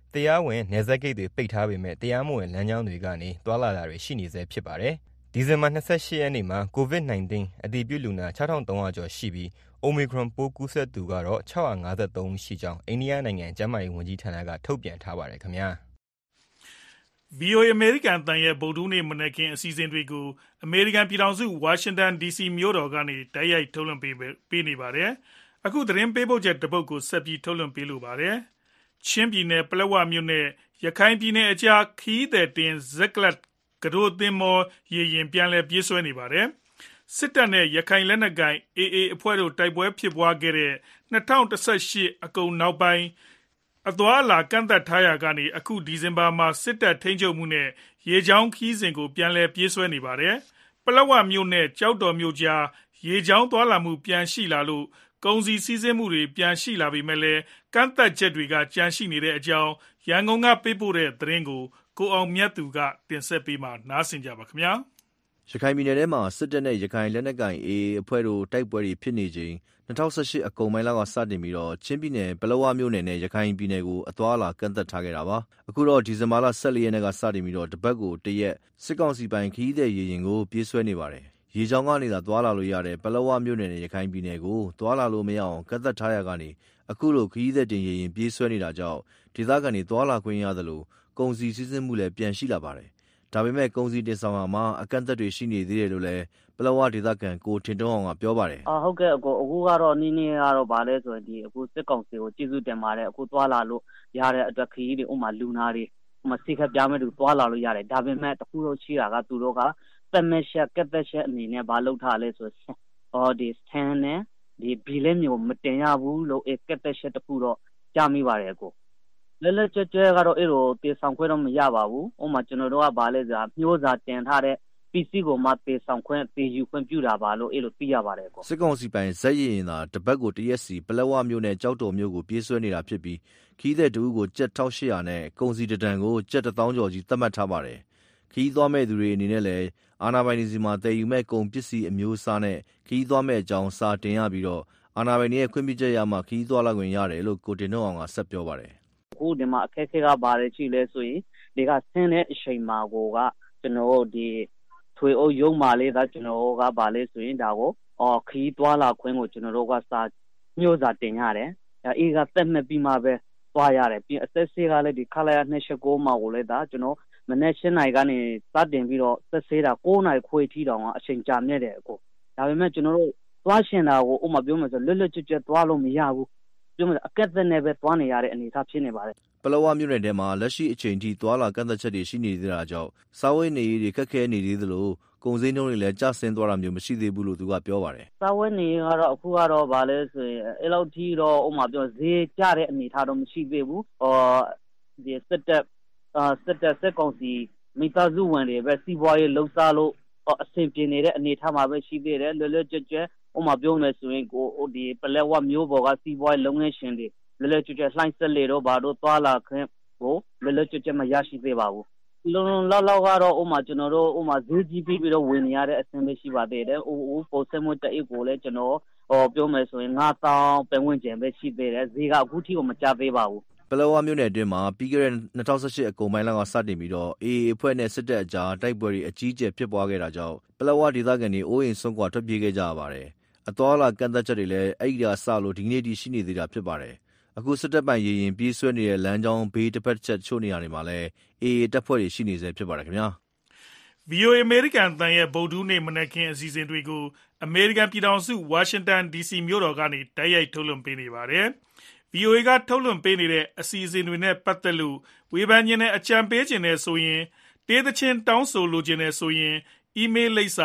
တရားဝင်နယ်စပ်ဂိတ်တွေပိတ်ထားပေမဲ့တရားမဝင်လမ်းကြောင်းတွေကနေသွာလာတာတွေရှိနေဆဲဖြစ်ပါတယ်။ဒီဇင်ဘာ၂၈ရက်နေ့မှာ ကိုဗစ် ၁၉ အတည်ပြုလူနာ၆ထောင်သုံးရာကျော်ရှိပြီး Omicron ပိုးကူးစက်သူကတော့၆၅၃ဦးရှိကြောင်းအိန္ဒိယနိုင်ငံကျန်းမာရေးဝန်ကြီးဌာနကထုတ်ပြန်ထားပါတယ်ခင်ဗျာ။ ဗွီအိုအေ အမေရိကန်အသံရဲ့ဗုဒ္ဓဟူးနေ့မနက်ခင်းအစီအစဉ်တွေကိုအမေရိကန်ပြည်ထောင်စုဝါရှင်တန်ဒီစီမြို့တော်ကနေတိုက်ရိုက်ထုတ်လွှင့်ပေးပေးနေပါတယ်။အခုသတင်းပေးပို့ချက်တစ်ပုဒ်ကိုဆက်ပြီးထုတ်လွှင့်ပေးလိုပါတယ်။ချင်းပြည်နယ်ပလက်ဝမြို့နဲ့ရခိုင်ပြည်နယ်အကြားခီးသည်တင်ဇက်ကလတ်ကရိုသင်မော်ရေရင်ပြန်လည်ပြေးဆွဲနေပါတယ်။စစ်တပ်နဲ့ရခိုင်လက်နက်ကိုင် အေအေ အဖွဲ့တို့တိုက်ပွဲဖြစ်ပွားခဲ့တဲ့၂၀၁၈အကုန်နောက်ပိုင်းအသွားအလာကန့်သတ်ထားရာကနေအခုဒီဇင်ဘာမှာစစ်တပ်ထိန်းချုပ်မှုနဲ့ရေကြောင်းခီးစဉ်ကိုပြန်လည်ပြေးဆွဲနေပါတယ်။ပလက်ဝမြို့နဲ့ကြောက်တော်မြို့ကြားရေကြောင်းသွားလာမှုပြန်ရှိလာလို့ကုန်စည်စီးဆင်းမှုတွေပြန်ရှိလာပေမဲ့လည်းကန့်သတ်ချက်တွေကကြန့်ရှိနေတဲ့အကြောင်းရန်ကုန်ကပေးပို့တဲ့သတင်းကိုကိုအောင်မြတ်သူကတင်ဆက်ပေးမှာနားဆင်ကြပါခင်ဗျာရခိုင်ပြည်နယ်ထဲမှာစစ်တပ်နဲ့ရခိုင်လက်နက်ကိုင် အေအေ အဖွဲ့တို့တိုက်ပွဲတွေဖြစ်နေချိန်၂၀၁၈အကုန်ပိုင်းလောက်ကစတင်ပြီးတော့ချင်းပြည်နယ်ပလက်ဝမြို့နယ်နဲ့ရခိုင်ပြည်နယ်ကိုအသွားအလာကန့်သတ်ထားခဲ့တာပါအခုတော့ဒီဇင်ဘာလ၁၄ရက်နေ့ကစတင်ပြီးတော့တပတ်ကိုတရက်စစ်ကောင်စီပိုင်ခရီးသည်ရေရင်ကိုပြေးဆွဲနေပါတယ်ရေကြောင်းကနေသာသွားလာလို့ရတဲ့ပလက်ဝမြို့နယ်နဲ့ရခိုင်ပြည်နယ်ကိုသွားလာလို့မရအောင်ကန့်သတ်ထားရကနေအခုလိုခရီးသည်တင်ရေရင်ပြေးဆွဲနေတာကြောင့်ဒေသခံတွေသွားလာခွင့်ရသလိုကုန်စည်စီးဆင်းမှုလည်းပြန်ရှိလာပါတယ်ဒါပေမဲ့ကုန်စည်တင်ဆောင်ရာမှာအကန့်အသတ်တွေရှိနေသေးတယ်လို့လည်းပလက်ဝဒေသခံကိုထင်တုံးအောင်ကပြောပါတယ်အာဟုတ်ကဲ့အခုအခုကတော့နည်းနည်းကတော့ဗာလဲဆိုရင်ဒီအခုစစ်ကောင်စီကိုကျေးဇူးတင်ပါတယ်အခုသွားလာလို့ရတဲ့အတွက်ခရီးတွေဥမာလူနာတွေဥမာစိတ်ခက်ပြားမဲ့သူသွားလာလို့ရတယ်ဒါပေမဲ့တခုတော့ရှိတာကသူတို့ကသက်မဲ့ရှက်ကက်သက်ရှက်အနေနဲ့ဗာလုပ်ထားလဲဆိုအော်ဒီစတန်နဲ့ဒီဘီလဲမျိုးမတင်ရဘူးလို့အကက်သက်ရှက်တခုတော့ကြားမိပါတယ်ကိုလဲလဲကျွဲကျွဲကတော့အဲ့လိုတေဆောင်ခွဲတော့မရပါဘူးဥမာကျွန်တော်တို့ကဗာလဲဆိုတာမျိုးစာတင်ထားတဲ့ပစ္စည်းကိုမှတေဆောင်ခွင့်တေယူခွင့်ပြုတာပါလို့အဲ့လိုသိရပါတယ်ကိုစစ်ကောင်စီပိုင်ဇက်ရည်ရင်သာတပတ်ကိုတရက်စီပလက်ဝမြို့နဲ့ကြောက်တော်မြို့ကိုပြေးဆွဲနေတာဖြစ်ပြီးခီးတဲ့တူကိုကျပ်၁၈၀၀နဲ့ကုန်စီတတန်ကိုကျပ်တစ်သောင်းကျော်ကြီးသတ်မှတ်ထားပါတယ်ခီးသွားမဲ့သူတွေအနေနဲ့လည်းအာဏာပိုင်တွေစီမှာတည်ယူမဲ့ကုန်ပစ္စည်းအမျိုးအစားနဲ့ခီးသွားမဲ့အကြောင်းစာတင်ရပြီးတော့အာဏာပိုင်တွေရဲ့ခွင့်ပြုချက်ရမှခီးသွားလာခွင့်ရတယ်လို့ကိုတင်တော့အောင်ကဆက်ပြောပါတယ်အခုဒီမှာအခက်အခဲကပါတယ်ရှိလဲဆိုရင်ဒီကဆင်းတဲ့အချိန်မှာကိုကကျွန်တော်တို့ဒီထွေအုပ်ရုံးမှာလေးကကျွန်တော်တို့ကဗာလဲဆိုရင်ဒါကိုအော်ခီးသွားလာခွင့်ကိုကျွန်တော်တို့ကစာမျိုးစာတင်ရတယ်အေးကသက်မဲ့ပြီးမှပဲသွားရတယ်ပြီးအသက်ဆေးကလည်းဒီခလာရ၂၈၉မှာကိုလည်းဒါကျွန်တော်မနေ့၈နိုင်ကနေစတင်ပြီးတော့သက်ဆေးတာ၉နိုင်ခွေထီတောင်အချိန်ကြာမြင့်တယ်အခုဒါပေမဲ့ကျွန်တော်တို့သွားရှင်တာကိုဥမာပြောမယ်ဆိုလွတ်လွတ်ကျွတ်ကျွတ်သွားလို့မရဘူးပြောမယ်အကက်သက်နဲ့ပဲသွားနေရတဲ့အနေအထားဖြစ်နေပါတယ်ပလက်ဝမြို့နယ်ထဲမှာလက်ရှိအချိန်ထိသွားလာကန့်သတ်ချက်တွေရှိနေသေးတာကြောင့်စားဝတ်နေရေးတွေခက်ခဲနေသေးသလိုကုန်စည်နှုန်းတွေလည်းကျဆင်းသွားတာမျိုးမရှိသေးဘူးလို့သူကပြောပါတယ်စားဝတ်နေရေးကတော့အခုကတော့ဗာလဲဆိုရင်အဲ့လောက်ထိတော့ဥမာပြောဈေးကျတဲ့အနေအထားတော့မရှိသေးဘူးဟောဒီစစ်တပ်အာစစ်တပ်စစ်ကောင်စီမိသားစုဝင်တွေပဲစီးပွားရေးလှုပ်ရှားလို့အဆင်ပြေနေတဲ့အနေအထားမှာပဲရှိသေးတယ်လွယ်လွယ်ကျွတ်ကျွတ်ဥမာပြောမယ်ဆိုရင်ကိုဒီပလက်ဝမျိုးပေါ်ကစီးပွားရေးလုပ်ငန်းရှင်တွေလွယ်လွယ်ကျွတ်ကျွတ်လှိုင်းဆက်လေတော့ဘာလို့သွားလာခွင့်ကိုလွယ်လွယ်ကျွတ်ကျွတ်မရရှိသေးပါဘူးလုံလုံလောက်လောက်ကတော့ဥမာကျွန်တော်တို့ဥမာဈေးကြီးပြီးပြီးတော့ဝင်နေရတဲ့အဆင်ပဲရှိပါသေးတယ်ဥဥပုံစံမျိုးတအိတ်ကိုလည်းကျွန်တော်ဟောပြောမယ်ဆိုရင်ငါးသောင်းပဲဝင်ကျန်ပဲရှိသေးတယ်ဈေးကအခုထိကိုမကျသေးပါဘူးပလက်ဝမြို့နယ်အတွင်းမှာပြီးခဲ့တဲ့၂၀၁၈အကုန်ပိုင်းလောက်ကစတင်ပြီးတော့အေအေအဖွဲ့နဲ့စစ်တပ်အကြားတိုက်ပွဲတွေအကြီးအကျယ်ဖြစ်ပွားခဲ့တာကြောင့်ပလက်ဝဒေသခံတွေအိုးအိမ်ဆုံးကွာထွက်ပြေးခဲ့ကြရပါတယ်အသွားအလာကန့်သတ်ချက်တွေလည်းအဲ့ဒီကစလို့ဒီနေ့ထိရှိနေသေးတာဖြစ်ပါတယ်အခုစစ်တပ်ပိုင်ရေရင်ပြေးဆွဲနေတဲ့လမ်းကြောင်းဘေးတစ်ဖက်တစ်ချက်ချို့နေရာတွေမှာလည်းအေအေတပ်ဖွဲ့တွေရှိနေစေဖြစ်ပါတယ်ခင်ဗျာဗွီအိုအေ အမေရိကန်တန်ရဲ့ဗုဒ္ဓဟူးနေ့မနက်ခင်းအစီအစဉ်တွေကိုအမေရိကန်ပြည်ထောင်စုဝါရှင်တန်ဒီစီမြို့တော်ကနေတိုက်ရိုက်ထုတ်လွှင့်ပေးနေပါတယ်ဗွီအိုအေကထုတ်လွှင့်ပေးနေတဲ့အစီအစဉ်တွေနဲ့ပတ်သက်လို့ဝေဖန်ခြင်းနဲ့အကြံပေးခြင်းနဲ့ဆိုရင်တေးသချင်းတောင်းဆိုလိုခြင်းနဲ့ဆိုရင်အီးမေးလ်လိပ်စာ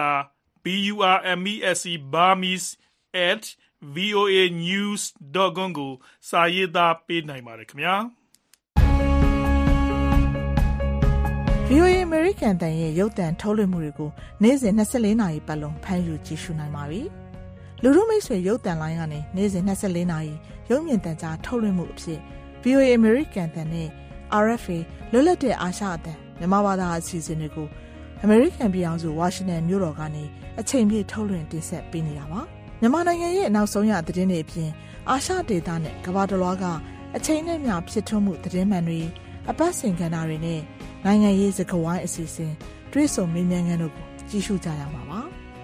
burmese burmese at voanews dot com ကိုစာရေးသားပေးနိုင်ပါတယ်ခင်ဗျာဗွီအိုအေ American တန်ရဲ့ရုပ်သံထုတ်လွှင့်မှုတွေကိုနေ့စဉ်၂၄နာရီပတ်လုံးဖမ်းယူကြည့်ရှုနိုင်ပါပြီ။လူထုမိတ်ဆွေရုပ်သံလိုင်းကနေနေ့စဉ်၂၄နာရီရုပ်မြင်သံကြားထုတ်လွှင့်မှုအဖြစ် ဗွီအိုအေ American တန်နဲ့ အာရ်အက်ဖ်အေ လွတ်လပ်တဲ့အာရှအသံမြန်မာဘာသာအစီအစဉ်တွေကို American ပြည်အောင်စုဝါရှင်တန်မြို့တော်ကနေအချိန်ပြည့်ထုတ်လွှင့်တင်ဆက်ပေးနေတာပါ။မြန်မာနိုင်ငံရဲ့နောက်ဆုံးရသတင်းတွေအပြင်အာရှဒေသနဲ့ကမ္ဘာတစ်လွှားကအချိန်နဲ့မျှဖြစ်ထွန်းမှုသတင်းမှန်တွေအပတ်စဉ်ကဏ္ဍတွေနဲ့နိုင်ငံရေးစကားဝိုင်းအစီအစဉ်တွေးဆုံမေးမြန်းခန်းတို့ကိုကြည့်ရှုကြရမှာပါ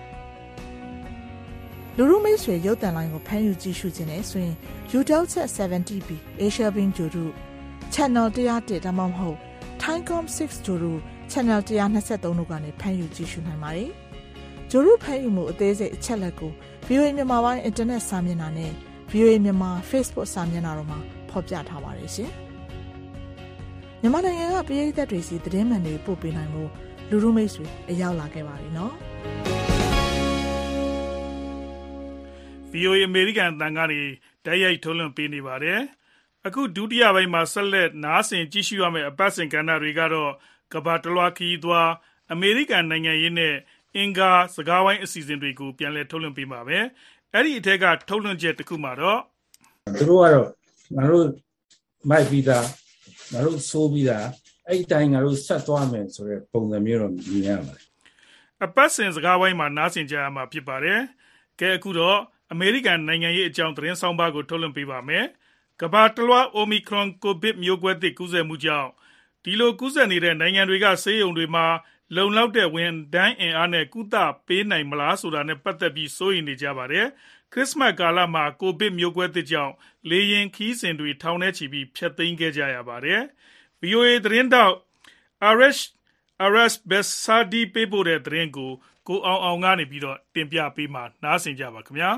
လူလူမိတ်ဆွေရုပ်သံလိုင်းကိုဖမ်းယူကြည့်ရှုခြင်းနဲ့ဆိုရင် YouTube seventy p Asia Bin Jodu Channel one oh oneဒါမှမဟုတ် Timecom six Jodu Channel one twenty-threeတို့ကနေဖမ်းယူကြည့်ရှုနိုင်ပါတယ်ဂျိုရုဖမ်းယူမှုအသေးစိတ်အချက်လက်ကို ဗီအိုအေ မြန်မာပိုင်းအင်တာနက်စာမျက်နှာနဲ့ ဗီအိုအေ မြန်မာ Facebook စာမျက်နှာတို့မှာဖော်ပြထားပါတယ်ရှင်မြန်မာနိုင်ငံကပြည်သက်တွေစီသတင်းမှန်တွေပို့ပေးနိုင်မှုလူလူမိတ်ဆွေအရောက်လာခဲ့ပါပြီနော်ဗီအိုအေ အမေရိကန်တန်ကနေတိုက်ရိုက်ထုတ်လွှင့်ပေးနေပါတယ်အခုဒုတိယပိုင်းမှာဆက်လက်နားဆင်ကြည့်ရှုရမယ့်အပတ်စဉ်ကဏ္ဍတွေကတော့ကမ္ဘာတလွှားခရီးသွားအမေရိကန်နိုင်ငံရေးနဲ့အင်္ဂါစကားဝိုင်းအစီအစဉ်တွေကိုပြန်လည်ထုတ်လွှင့်ပေးပါမယ်အဲ့ဒီအထက်ကထုတ်လွှင့်ချက်တစ်ခုမှာတော့သူတို့ကတော့ငါတို့မိုက်ပြီးသားငါတို့ဆိုးပြီးသားအဲ့ဒီတိုင်းငါတို့ဆက်သွားမယ်ဆိုတဲ့ပုံစံမျိုးတော့မြင်ရပါတယ်အပတ်စဉ်စကားဝိုင်းမှာနားဆင်ကြရမှာဖြစ်ပါတယ်ကဲအခုတော့အမေရိကန်နိုင်ငံရေးအကြောင်းသတင်းဆောင်ပါကိုထုတ်လွှင့်ပေးပါမယ်ကမ္ဘာတလွှား Omicron ကိုဗစ်မျိုးကွဲသစ်ကူးစက်မှုကြောင့်ဒီလိုကူးစက်နေတဲ့နိုင်ငံတွေကဆေးရုံတွေမှာလုံလောက်တဲ့ဝန်ထမ်းအင်အားနဲ့ကုသပေးနိုင်မလားဆိုတာနဲ့ပတ်သက်ပြီးစိုးရိမ်နေကြပါတယ်ခရစ်စမတ်ကာလမှာကိုဗစ်မျိုးကွဲသစ်ကြောင့်လေယာဉ်ခီးစဉ်တွေထောင်ထဲချီပြီးဖျက်သိမ်းခဲ့ကြရပါတယ် ဗီအိုအေ သတင်းတောက် Arash Arash Besadi ပေးပို့တဲ့သတင်းကိုကိုအောင်အောင်ကနေပြီးတော့တင်ပြပေးမှာနားဆင်ကြပါခင်ဗျာ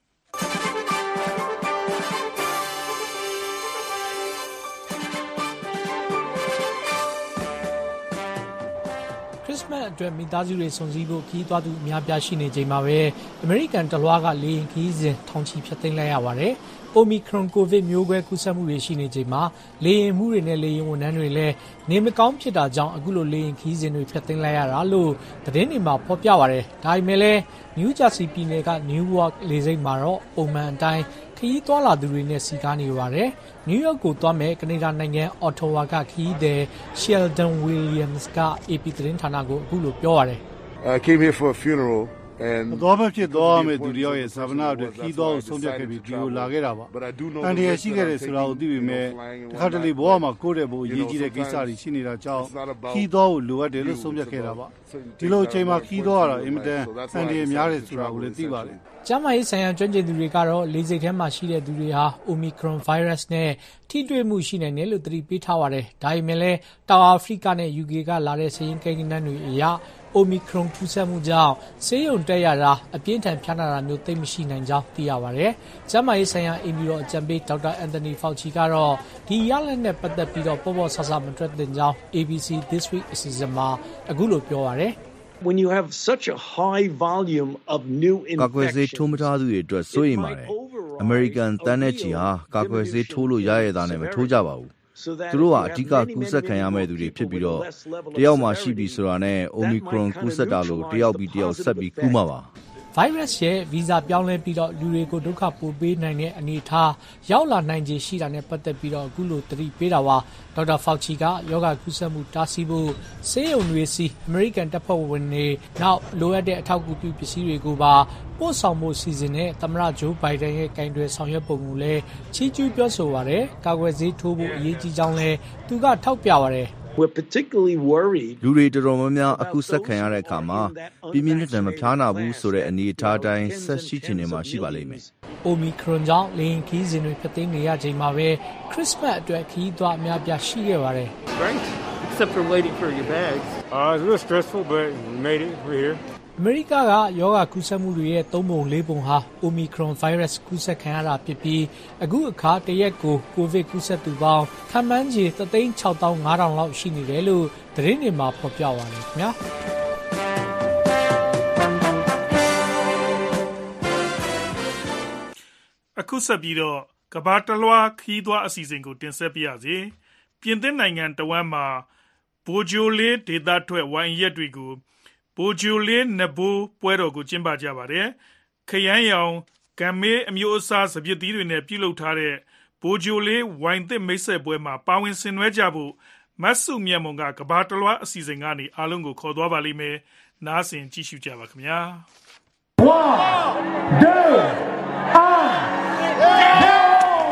ခရစ်စမတ်အတွက်မိသားစုတွေစုံစည်းဖို့ခီးသွားသူအများပြားရှိနေချိန်မှာပဲအမေရိကန်တလွှားကလေယာဉ်ခီးစဉ်ထောင်ချီဖျက်သိမ်းလိုက်ရပါတယ်။ Omicron ကိုဗစ်မျိုးကွဲကူးစက်မှုတွေရှိနေချိန်မှာလေယာဉ်မှုတွေနဲ့လေယာဉ်ဝန်ထမ်းတွေလည်းနေမကောင်းဖြစ်တာကြောင့်အခုလိုလေယာဉ်ခီးစဉ်တွေဖျက်သိမ်းလိုက်ရတာလို့သတင်းတွေမှာဖော်ပြပါတယ်။ဒါပေမဲ့လည်း New Jersey ပြည်နယ်က Newark လေဆိပ်မှာတော့ပုံမှန်အတိုင်းခရီးသွားလာသူတွေနဲ့စီကားနေပါတယ်။ New York ကိုသွားမဲ့ကနေဒါနိုင်ငံ Ottawa ကခရီးသည် Sheldon Williams က A P သတင်းဌာနကိုအခုလိုပြောပါတယ်။ I came here for a funeral and တော့မဖြစ်တော့မဲ့သူတယောက်ရဲ့ဇာဗနာအတွက်ခီးတော့ဆုံးဖြတ်ခဲ့ပြီးဒီကိုလာခဲ့တာပါအန်ဒီရရှိခဲ့တဲ့ဆိုတာကိုသိပေမဲ့တစ်ခါတလေဘဝမှာကိုယ့်တဲ့ဘို့အရေးကြီးတဲ့ကိစ္စတွေရှိနေတာကြောင့်ခီးတော့ကိုလိုအပ်တယ်လို့ဆုံးဖြတ်ခဲ့တာပါဒီလိုအချိန်မှာခီးတော့ရတာအင်မတန်အန်ဒီရများတယ်ဆိုတာကိုလည်းသိပါတယ်ကျန်းမာရေးဆိုင်ရာကျွမ်းကျင်သူတွေကတော့လေဆိပ်ထဲမှာရှိတဲ့သူတွေဟာ Omicron virus နဲ့ထိတွေ့မှုရှိနိုင်တယ်လို့သတိပေးထားပါတယ်ဒါပေမဲ့လည်းတောင်အာဖရိကနဲ့ ယူကေ ကလာတဲ့ဆေးရင်ကိန်းဂဏန်းတွေအရOmicron ကူးစက်မှုကြောင့်ဆေးရုံတက်ရတာအပြင်းထန်ဖျားနာတာမျိုးသိမရှိနိုင်ကြောင်းသိရပါတယ်။ကျန်းမာရေးဆိုင်ရာအင်ဒီရောအကြံပေးဒေါက်တာအန်တိုနီဖောက်ချီကတော့ဒီရလဒ်နဲ့ပတ်သက်ပြီးတော့ပေါ်ပေါ်ဆဆမထွက်သင့်ကြောင်း A B C This Week အစီအစဉ်မှာအခုလိုပြောပါတယ်။ When you have such a high volume of new infections ကာကွယ်ဆေးထိုးမထားသူတွေအတွက်စိုးရိမ်ပါတယ်။ American တန်းနဲ့ချီဟာကာကွယ်ဆေးထိုးလို့ရရတာနဲ့မထိုးကြပါဘူး။သူတို့ဟာအဓိကကူးစက်ခံရမဲ့သူတွေဖြစ်ပြီးတော့တယောက်မှရှိပြီဆိုတာနဲ့ Omicron ကူးစက်တာလို့တယောက်ပြီးတယောက်ဆက်ပြီးကူးမှာပါ virus ရဲ့ဗီဇပြောင်းလဲပြီးတော့လူတွေကိုဒုက္ခပိုပေးနိုင်တဲ့အနေအထားရောက်လာနိုင်ခြေရှိတာနဲ့ပတ်သက်ပြီးတော့အခုလိုသတိပေးတာပါဒေါက်တာဖောက်ချီကယောဂကူးစက်မှုတားဆီးဖို့ဆေးရုံတွေစီအမေရိကန်တပ်ဖွဲ့ဝင်တွေနောက်လိုအပ်တဲ့အထောက်အကူပြုပစ္စည်းတွေကိုပါပို့ဆောင်မှုစီစဉ်တဲ့သမ္မတဂျိုးဘိုင်ဒန်ရဲ့ကင်တွယ်ဆောင်ရွက်ပုံကိုလည်းချီးကျူးပြောဆိုပါတယ်ကာကွယ်ဆေးထိုးဖို့အရေးကြီးကြောင်းလည်းသူကထောက်ပြပါတယ် We're particularly worried လူတွေတော်တော်များများအခုဆက်ခံရတဲ့အခါမှာပြင်းပြင်းထန်ထန်မဖျားနာဘူးဆိုတဲ့အနေအထားတိုင်းဆက်ရှိချင်နေမှာရှိပါလိမ့်မယ်။ Omicron ကြောင့်လေယာဉ်ခီးစဉ်တွေဖျက်သိမ်းနေရချိန်မှာပဲခရစ်စမတ်အတွက်ခီးသွားအများပြရှိခဲ့ပါတယ်။ Great, except for waiting for your bags. Uh, it's a little stressful, but we made it. We're here. အမေရိကကယောဂကူးစက်မှုတွေရဲ့သုံးပုံလေးပုံဟာ Omicron virus ကူးစက်ခံရတာဖြစ်ပြီးအခုအခါတရက်ကိုကိုဗစ်ကူးစက်သူပေါင်းခန့်မှန်းခြေ တစ်သိန်းခြောက်သောင်းငါးထောင် လောက်ရှိနေတယ်လို့သတင်းတွေမှာဖော်ပြပါတယ်ခင်ဗျာအခုဆက်ပြီးတော့ကမ္ဘာတလွှားခီးသွားအစီအစဉ်ကိုတင်ဆက်ပြရစီပြင်သစ်နိုင်ငံတဝမ်းမှာဘိုဂျိုလေးဒေသထွက်ဝိုင်ရက်တွေကိုဘိုဂျိုလေးနဘိုးပွဲတော်ကိုကျင်းပကြပါတယ်ခရမ်းရောင်ဂမ်မေးအမျိုးအစားစပစ်သီးတွေနဲ့ပြုလုပ်ထားတဲ့ဘိုဂျိုလေးဝိုင်သစ်မိတ်ဆက်ပွဲမှာပါဝင်ဆင်နွှဲကြဖို့မတ်စုမြတ်မုံကကဘာတလွှားအစီအစဉ်ကနေအားလုံးကိုခေါ်သွားပါလိမ့်မယ်နားဆင်ကြည့်ရှုကြပါခင်ဗျာone two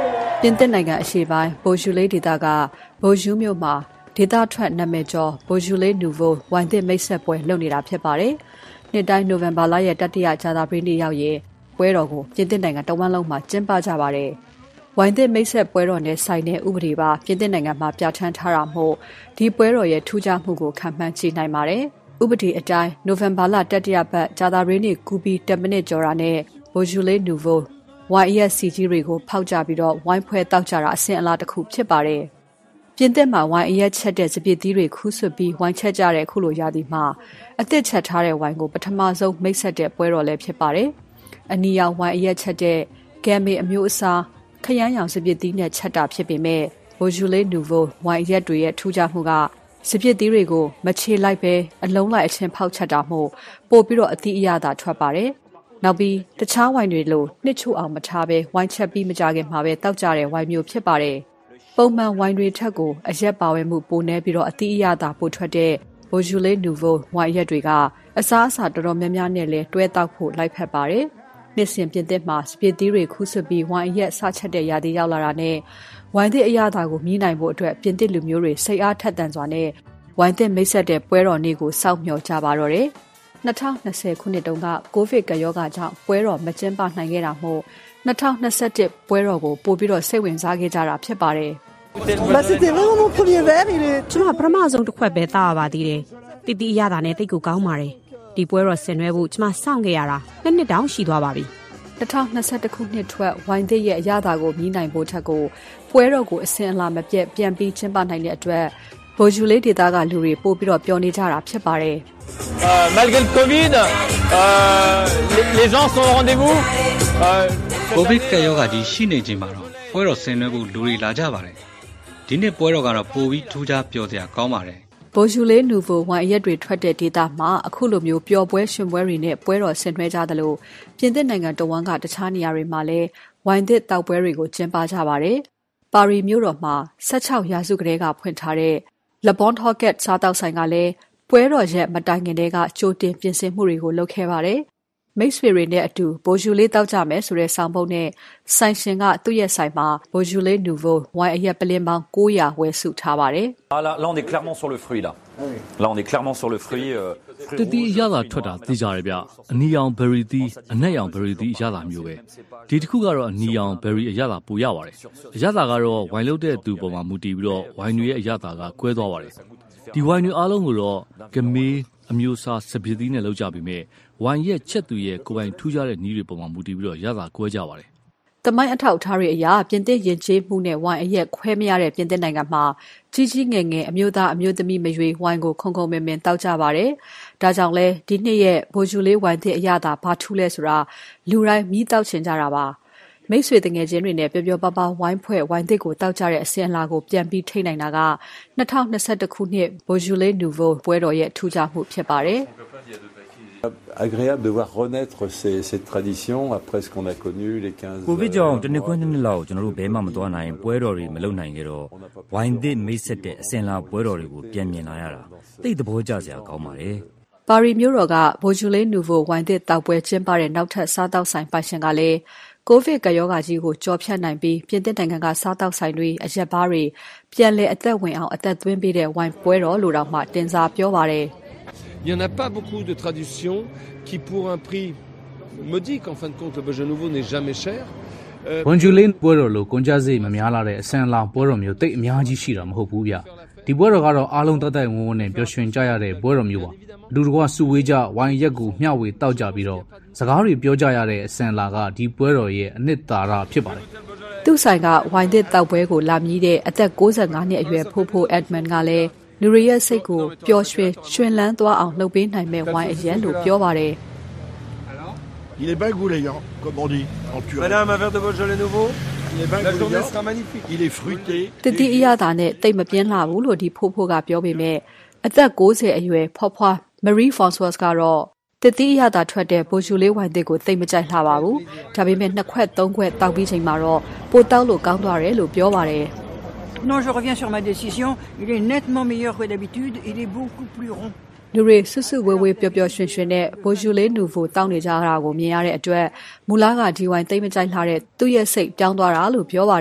ပြင်သစ်နိုင်ငံအရှေ့ပိုင်းဘိုဂျူလေးဒေသကဘိုဂျူးမြို့မှာဒေသထွက်နာမည်ကျော်ဘိုဂျူလေးနူဗိုဝိုင်သစ်မိတ်ဆက်ပွဲလုပ်နေတာဖြစ်ပါတယ်။နှစ်တိုင်းနိုဝင်ဘာလရဲ့တတိယကြာသပတေးနေ့ရောက်ရင်ပွဲတော်ကိုပြင်သစ်နိုင်ငံတဝန်းလုံးမှာကျင်းပကြပါတယ်။ဝိုင်သစ်မိတ်ဆက်ပွဲတော်နဲ့ဆိုင်တဲ့ဥပဒေပါပြင်သစ်နိုင်ငံမှာပြဋ္ဌာန်းထားတာမို့ဒီပွဲတော်ရဲ့ထူးခြားမှုကိုခံမှန်းကြည့်နိုင်ပါတယ်။ဥပဒေအတိုင်းနိုဝင်ဘာလတတိယပတ်ကြာသပတေးနေ့ကူပီtenမိနစ်ကျော်တာနဲ့ဘိုဂျူလေးနူဗိုဝိုင်အက်စီကြီးတွေကိုဖောက်ကြပြီးတော့ဝိုင်းဖွဲတောက်ကြတာအဆင့်အလားတစ်ခုဖြစ်ပါတယ်။ပြင်သစ်မှာဝိုင်အက်ချက်တဲ့စပစ်သီးတွေခူးဆွပြီးဝိုင်းချက်ကြတဲ့ခုလိုရာသီမှာအသစ်ချက်ထားတဲ့ဝိုင်ကိုပထမဆုံးမိတ်ဆက်တဲ့ပွဲတော်လည်းဖြစ်ပါတယ်။အနီရောင်ဝိုင်အက်ချက်တဲ့ဂမ်မေအမျိုးအစားခရမ်းရောင်စပစ်သီးနဲ့ချက်တာဖြစ်ပေမဲ့ဘိုဂျူလေးနူဗိုဝိုင်အက်တွေရဲ့ထူးခြားမှုကစပစ်သီးတွေကိုမချေလိုက်ပဲအလုံးလိုက်အချင်းဖောက်ချက်တာမို့ပို့ပြီးတော့အသီးအရသာထွက်ပါတယ်။နောက်ပြီးတခြားဝိုင်တွေလိုနှစ်ချို့အောင်မထားပဲဝိုင်းချက်ပြီးမကြခင်မှာပဲတောက်ကြတဲ့ဝိုင်မျိုးဖြစ်ပါတယ်။ပုံမှန်ဝိုင်တွေထက်ကိုအရက်ပါဝင်မှုပိုနေပြီးတော့အသီးအရသာပိုထွက်တဲ့ဘိုဂျူလေးနူဗိုဝိုင်ရက်တွေကအစားအစာတော်တော်များများနဲ့လည်းတွဲတောက်ဖို့လိုက်ဖက်ပါတယ်။နှစ်စဉ်ပြင်သစ်မှာစပစ်သီးတွေခူးဆွပြီးဝိုင်ရက်စချက်တဲ့ရာသီရောက်လာတာနဲ့ဝိုင်သစ်အရသာကိုမြည်နိုင်ဖို့အတွက်ပြင်သစ်လူမျိုးတွေစိတ်အားထက်သန်စွာနဲ့ဝိုင်သစ်မိတ်ဆက်တဲ့ပွဲတော်နေ့ကိုစောင့်မျှော်ကြပါတော့တယ်။၂၀၂၀ခုနှစ်တုန်းကကိုဗစ်ကရောဂါကြောင့်ပွဲတော်မကျင်းပနိုင်ခဲ့တာမို့၂၀၂၁ပွဲတော်ကိုပို့ပြီးတော့စိတ်ဝင်စားခဲ့ကြတာဖြစ်ပါတယ်။မစစ်တင်လို့မဖြစ်ပဲနေလေကျွန်မပထမဆုံးတစ်ခွက်ပဲသားရပါသေးတယ်။တိတိအရသာနဲ့တိတ်ကိုကောင်းပါတယ်။ဒီပွဲတော်ဆင်နွှဲဖို့ကျွန်မစောင့်ခဲ့ရတာနှစ်နှစ်တောင်ရှိသွားပါပြီ။၂၀၂၁ခုနှစ်ထွက်ဝိုင်သစ်ရဲ့အရသာကိုမြည်နိုင်ဖို့ထက်ကိုပွဲတော်ကိုအစင်အလာမပြတ်ပြန်ပြီးကျင်းပနိုင်တဲ့အတွက်ဘိုဂျူလေးဒေသကလူတွေပို့ပြီးတော့ပျော်နေကြတာဖြစ်ပါတယ်။ Euh, malgré le Covid, euh, les, les gens sont au rendez-vous. Covid ကရောဂါကြီးရှိနေချိန်မှာတော့ပွဲတော်ဆင်နွှဲဖို့လူတွေလာကြပါတယ်။ဒီနှစ်ပွဲတော်ကတော့ပိုပြီးထူးခြားပျော်စရာကောင်းပါတယ်။ဘိုဂျူလေးနူဗိုဝိုင်ရက်တွေထွက်တဲ့ဒေသမှာအခုလိုမျိုးပျော်ပွဲရှင်ပွဲတွေနဲ့ပွဲတော်ဆင်နွှဲကြသလိုပြင်သစ်နိုင်ငံတဝန်းကတခြားနေရာတွေမှာလည်းဝိုင်သစ်တောက်ပွဲတွေကိုကျင်းပကြပါတယ်။ပါရီမြို့တော်မှာ၁၆ရာစုကလေးကဖွင့်ထားတဲ့Le Bon Hocket စားတောက်ဆိုင်ကလည်းပွဲတော်ရက်မတိုင်ခင်တည်းကကြိုတင်ပြင်ဆင်မှုတွေကိုလုပ်ခဲ့ပါတယ်။မိတ်ဆွေတွေနဲ့အတူဘိုဂျူလေးတောက်ကြမယ်ဆိုတဲ့ဆောင်ပုဒ်နဲ့ဆိုင်ရှင်ကသူ့ရဲ့ဆိုင်မှာဘိုဂျူလေးနူဗိုဝိုင်အရက်ပလင်းပေါင်း၉ရာဝယ်စုထားပါတယ်။ Ah là là on est clairement sur le fruit là. Là on est clairement sur le fruit. တတိအရသာထွက်တာသိကြရဗျ။အနီရောင်ဘယ်ရီသီးအနက်ရောင်ဘယ်ရီသီးအရသာမျိုးပဲ။ဒီတစ်ခုကတော့အနီရောင်ဘယ်ရီအရသာပိုရပါတယ်။အရသာကတော့ဝိုင်လုတ်တဲ့သူပေါ်မှာမူတည်ပြီးတော့ဝိုင်တွေရဲ့အရသာကကွဲသွားပါတယ်။ဒီဝိုင်တွေအားလုံးကိုတော့ဂမေးအမျိုးအစားစပစ်သီးနဲ့လောက်ကြပြီးမြဲဝိုင်ရဲ့ချက်သူရဲ့ကိုယ်ပိုင်ထူးခြားတဲ့နည်းတွေပေါ်မှာမူတည်ပြီးတော့ရတာကွဲကြပါတယ်။တမိုင်းအထောက်ထားတွေအရာပြင်သစ်ယဉ်ကျေးမှုနဲ့ဝိုင်အရက်ခွဲမရတဲ့ပြင်သစ်နိုင်ငံမှာကြီးကြီးငယ်ငယ်အမျိုးသားအမျိုးသမီးမရွေဝိုင်ကိုခုံခုံမင်မင်တောက်ကြပါတယ်။ဒါကြောင့်လဲဒီနှစ်ရဲ့ဘိုဂျူလေးဝိုင်သစ်အရသာဘာထူးလဲဆိုတာလူတိုင်းမြည်တောက်ချင်ကြတာပါ။မိတ်ဆွေတငယ်ချင်းတွေနဲ့ပျော်ပျော်ပါပါဝိုင်းဖွဲ့ဝိုင်သစ်ကိုတောက်ကြတဲ့အစင်အလာကိုပြန်ပြီးထိနိုင်တာက၂၀၂၁ခုနှစ်ဘိုဂျူလေးနူဗိုပွဲတော်ရဲ့ထူးခြားမှုဖြစ်ပါတယ် agréable de voir renaître ces ces traditions après ce qu'on a connu les quinze ကိုဗစ်ကြောင့်တနစ်ခွန်းနှစ်နှစ်လောက်ကျွန်တော်တို့ဘဲမှမသွားနိုင်ပွဲတော်တွေမလုပ်နိုင်ကြတော့ဝိုင်သစ်မိတ်ဆက်တဲ့အစင်လာပွဲတော်တွေကိုပြန်မြင်လာရတာသိတဲ့ဘောကြစရာကောင်းပါတယ်ပါရီမြို့တော်ကဘိုဂျူလေးနူဗိုဝိုင်သစ်တောက်ပွဲကျင်းပတဲ့နောက်ထပ်စားတောက်ဆိုင်ပိုင်ရှင်ကလည်းကိုဗစ်ကရောဂါကြီးကိုကြော်ဖြတ်နိုင်ပြီးပြင်သစ်နိုင်ငံကစားတောက်ဆိုင်တွေအရက်ဘားတွေပြန်လည်အသက်ဝင်အောင်အသက်သွင်းပေးတဲ့ဝိုင်ပွဲတော်လိုတော့မှတင်စားပြောပါတယ် Il n'y en a pas beaucoup de traditions qui, pour un prix modique, en fin de compte, le Beaujolais nouveau n'est jamais cher. ဝန်ဂျူလင်းပွဲတော်လိုကုန်ကြစိတ်မများလာတဲ့အဆန်လောင်ပွဲတော်မျိုးတိတ်အများကြီးရှိတာမဟုတ်ဘူးဗျဒီပွဲတော်ကတော့အားလုံးတတ်တဲ့ဝန်းဝန်းနဲ့ပျော်ရွှင်ကြရတဲ့ပွဲတော်မျိုးပါလူတကွစုဝေးကြဝိုင်ရက်ကူမျှဝေတောက်ကြပြီးတော့စကားတွေပြောကြရတဲ့အဆန်လာကဒီပွဲတော်ရဲ့အနှစ်သာရဖြစ်ပါတယ်သူ့ဆိုင်ကဝိုင်သစ်တောက်ပွဲကိုလာမြည်တဲ့အသက်၉၅နှစ်အရွယ်ဖိုးဖိုးအက်ဒမန်ကလည်းလူရရဲ့စိတ်ကိုပျော်ရွှင်ရွှင်လန်းသွားအောင်လှုပ်ပေးနိုင်မဲ့ဝိုင်အရက်လို့ပြောပါတယ် Il est bien goulayant, comme on dit en pur. Madame, un verre de Beaujolais nouveau. Il est bien La journée sera magnifique. Il est fruité. တတိအရသာနဲ့တိတ်မပြင်းလှဘူးလို့ဒီဖိုးဖိုးကပြောပေမဲ့အသက်၉၀အရွယ်ဖွားဖွား Marie Françoise ကတော့တတိအရသာထွက်တဲ့ဘိုဂျူလေးဝိုင်သစ်ကိုတိတ်မကြိုက်လှပါဘူးဒါပေမဲ့နှစ်ခွက်သုံးခွက်တောက်ပြီးချိန်မှာတော့ပိုတောက်လို့ကောင်းသွားတယ်လို့ပြောပါတယ် Non, je reviens sur ma décision. Il est nettement meilleur que d'habitude. Il est beaucoup plus rond. လူတွေဆွဆွဝဲဝဲပျော်ပျော်ရွှင်ရွှင်နဲ့ဘိုဂျူလေးနူဗိုတောင်းနေကြတာကိုမြင်ရတဲ့အတွက်မူလာကဒီဝိုင်သိမ့်မကြိုက်လှတဲ့သူ့ရဲ့စိတ်ပြောင်းသွားတာလို့ပြောပါတယ်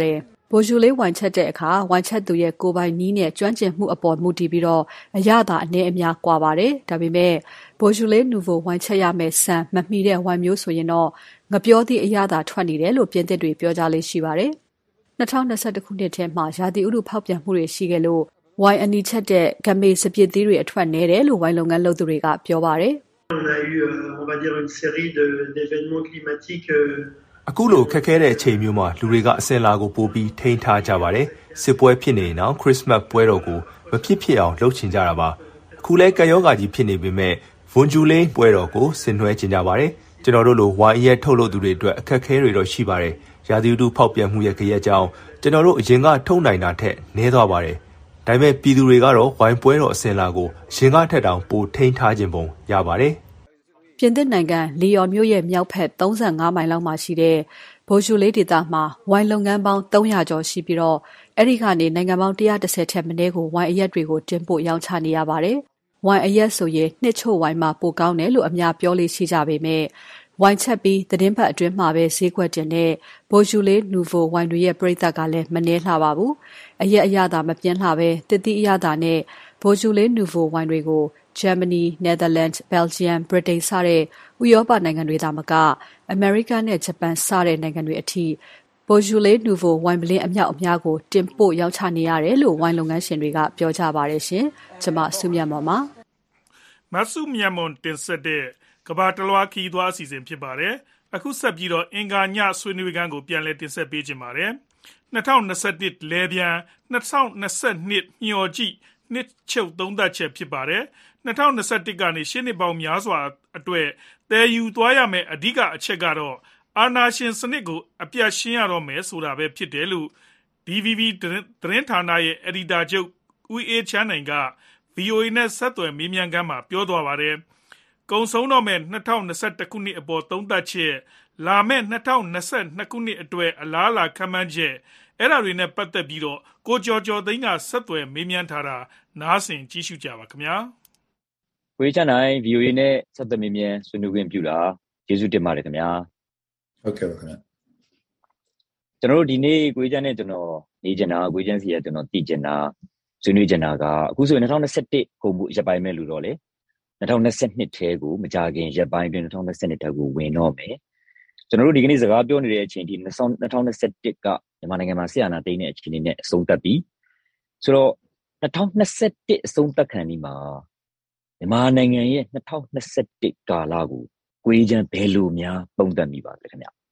ဘိုဂျူလေးဝိုင်ချက်တဲ့အခါဝိုင်ချက်သူရဲ့ကိုယ်ပိုင်နီးနဲ့ကျွမ်းကျင်မှုအပေါ်မူတည်ပြီးတော့အရသာအနည်းအများကွာပါတယ်။ဒါပေမဲ့ဘိုဂျူလေးနူဗိုဝိုင်ချက်ရမယ့်ဆန်မမီတဲ့ဝိုင်မျိုးဆိုရင်တော့ငပြောသည့်အရသာထွက်နေတယ်လို့ပြင်သစ်တွေပြောကြလေးရှိပါတယ်။၂၀၂၁ခုနှစ်ထဲမှာရာသီဥတုဖောက်ပြန်မှုတွေရှိခဲ့လို့ဝိုင်အနီချက်တဲ့ဂမေစပစ်သီးတွေအထွက်နေတယ်လို့ဝိုင်လုပ်ငန်းလုပ်သူတွေကပြောပါတယ်။ On a eu on va dire une série de d'événements climatiques အခုလိုခက်ခဲတဲ့အချိန်မျိုးမှာလူတွေကအစင်လာကိုပို့ပြီးထိန်းထားကြပါတယ်စစ်ပွဲဖြစ်နေရင်ခရစ်မတ်ပွဲတော်ကိုမဖြစ်ဖြစ်အောင်လုပ်ချင်ကြတာပါအခုလဲကယောဂါကြီးဖြစ်နေပေမဲ့ဝန်ဂျူလေးပွဲတော်ကိုဆင်နွှဲချင်ကြပါတယ်ကျွန်တော်တို့လိုဝိုင်းရဲထုတ်လို့သူတွေအတွက်အခက်ခဲတွေတော့ရှိပါတယ်ရာသီဥတုဖောက်ပြန်မှုရဲ့ကြရက်ကြောင်းကျွန်တော်တို့အရင်ကထုတ်နိုင်တာထက်နည်းသွားပါတယ်ဒါပေမဲ့ပြည်သူတွေကတော့ဝိုင်းပွဲတော်အစင်လာကိုရင်ကထက်တောင်ပိုထိန်းထားခြင်းပုံရပါတယ်ပြင်သစ်နိုင်ငံလီယော်မြို့ရဲ့မြောက်ဘက်၃၅မိုင်လောက်မှာရှိတဲ့ဘိုဂျူလေးဒေသမှာဝိုင်လုပ်ငန်းပေါင်း၃ရာကျော်ရှိပြီးတော့အဲ့ဒီကနေနိုင်ငံပေါင်း၁၁၀ထက်မနည်းကိုဝိုင်အရက်တွေကိုတင်ပို့ရောင်းချနေရပါတယ်။ဝိုင်အရက်ဆိုရင်နှစ်ချို့ဝိုင်မှာပိုကောင်းတယ်လို့အများပြောလေးရှိကြပေမဲ့ဝိုင်ချက်ပြီးသတင်းပတ်အတွင်းမှာပဲဈေးကွက်တင်တဲ့ဘိုဂျူလေးနူဗိုဝိုင်တွေရဲ့ပြည်သက်ကလည်းမနှဲလှပါဘူး။အရက်အရသာမပြင်းလှပဲတစ်တိအရသာနဲ့ဘိုဂျူလေးနူဗိုဝိုင်တွေကိုGermany, Netherlands, Belgium, Britain စတဲ့ဥရောပနိုင်ငံတွေသာမကအမေရိကန်နဲ့ဂျပန်စတဲ့နိုင်ငံတွေအထိဘိုဂျူလေးနူဗိုဝိုင်ဘလင်းအမြောက်အများကိုတင်ပို့ရောင်းချနေရတယ်လို့ဝိုင်လုပ်ငန်းရှင်တွေကပြောကြပါတယ်ရှင်။ကျွန်မစုမြတ်မော်ပါ။မဆုမြတ်မွန်တင်ဆက်တဲ့ကဘာတလွားခီးသွားအစီအစဉ်ဖြစ်ပါတယ်။အခုဆက်ပြီးတော့အင်္ဂါညဆွေးနွေးခန်းကိုပြန်လည်တင်ဆက်ပေးခြင်းပါတယ်။၂၀၂၁လဲပြန်၂၀၂၂မျှော်ကြည့်နှစ်ချုပ်သုံးသက်ချက်ဖြစ်ပါတယ်။၂၀၂၁ကနေရှင်းနှစ်ပေါင်းများစွာအတွက်တည်ယူသွားရမယ့်အဓိကအချက်ကတော့အာဏာရှင်စနစ်ကိုအပြတ်ရှင်းရတော့မယ်ဆိုတာပဲဖြစ်တယ်လို့ ဒီ ဗီ ဘီ သတင်းဌာနရဲ့အယ်ဒီတာချုပ်ဦးအေးချမ်းနိုင်က ဗီအိုအေ နဲ့ဆက်သွယ်မေးမြန်းခန်းမှာပြောသွားပါတယ်။ကုံဆုံးတော့မဲ့၂၀၂၁ခုနှစ်အပေါ်သုံးသပ်ချက်လာမဲ့၂၀၂၂ခုနှစ်အတွက်အလားအလာခန့်မှန်းချက်အဲ့ဒါတွေနဲ့ပတ်သက်ပြီးတော့ကိုကျော်ကျော်သိန်းကဆက်သွယ်မေးမြန်းထားတာနားဆင်ကြည့်ရှုကြပါခင်ဗျာ။ကိုချမ်းနိုင် ဗီအိုအေ နဲ့ဆက်သွယ်မေးမြန်းဆွေးနွေးခွင့်ပြုတာကျေးဇူးတင်ပါတယ်ခင်ဗျာဟုတ်ကဲ့ပါခင်ဗျာကျွန်တော်တို့ဒီနေ့ကိုချမ်းနဲ့ကျွန်တော်နေချင်တာကိုချမ်းစီကကျွန်တော်သိချင်တာဆွေးနွေးချင်တာကအခုဆိုရင်၂၀၂၁ကုန်မှုရပ်ပိုင်းမဲ့လို့တော့လေ၂၀၂၂ထဲကိုမကြခင်ရပ်ပိုင်းတွင်၂၀၂၂ထဲကိုဝင်တော့မယ်ကျွန်တော်တို့ဒီကနေ့စကားပြောနေတဲ့အချိန်ဒီ၂၀၂၁ကမြန်မာနိုင်ငံမှာဆရာနာသိန်းတဲ့အခြေအနေနဲ့အဆုံးသတ်ပြီဆိုတော့၂၀၂၁အဆုံးသတ်ခံဒီမှာမြန်မာနိုင်ငံရဲ့၂၀၂၁ကာလကိုကိုချမ်းဘယ်လိုများပုံသတ်မိပါလဲခင်ဗျာ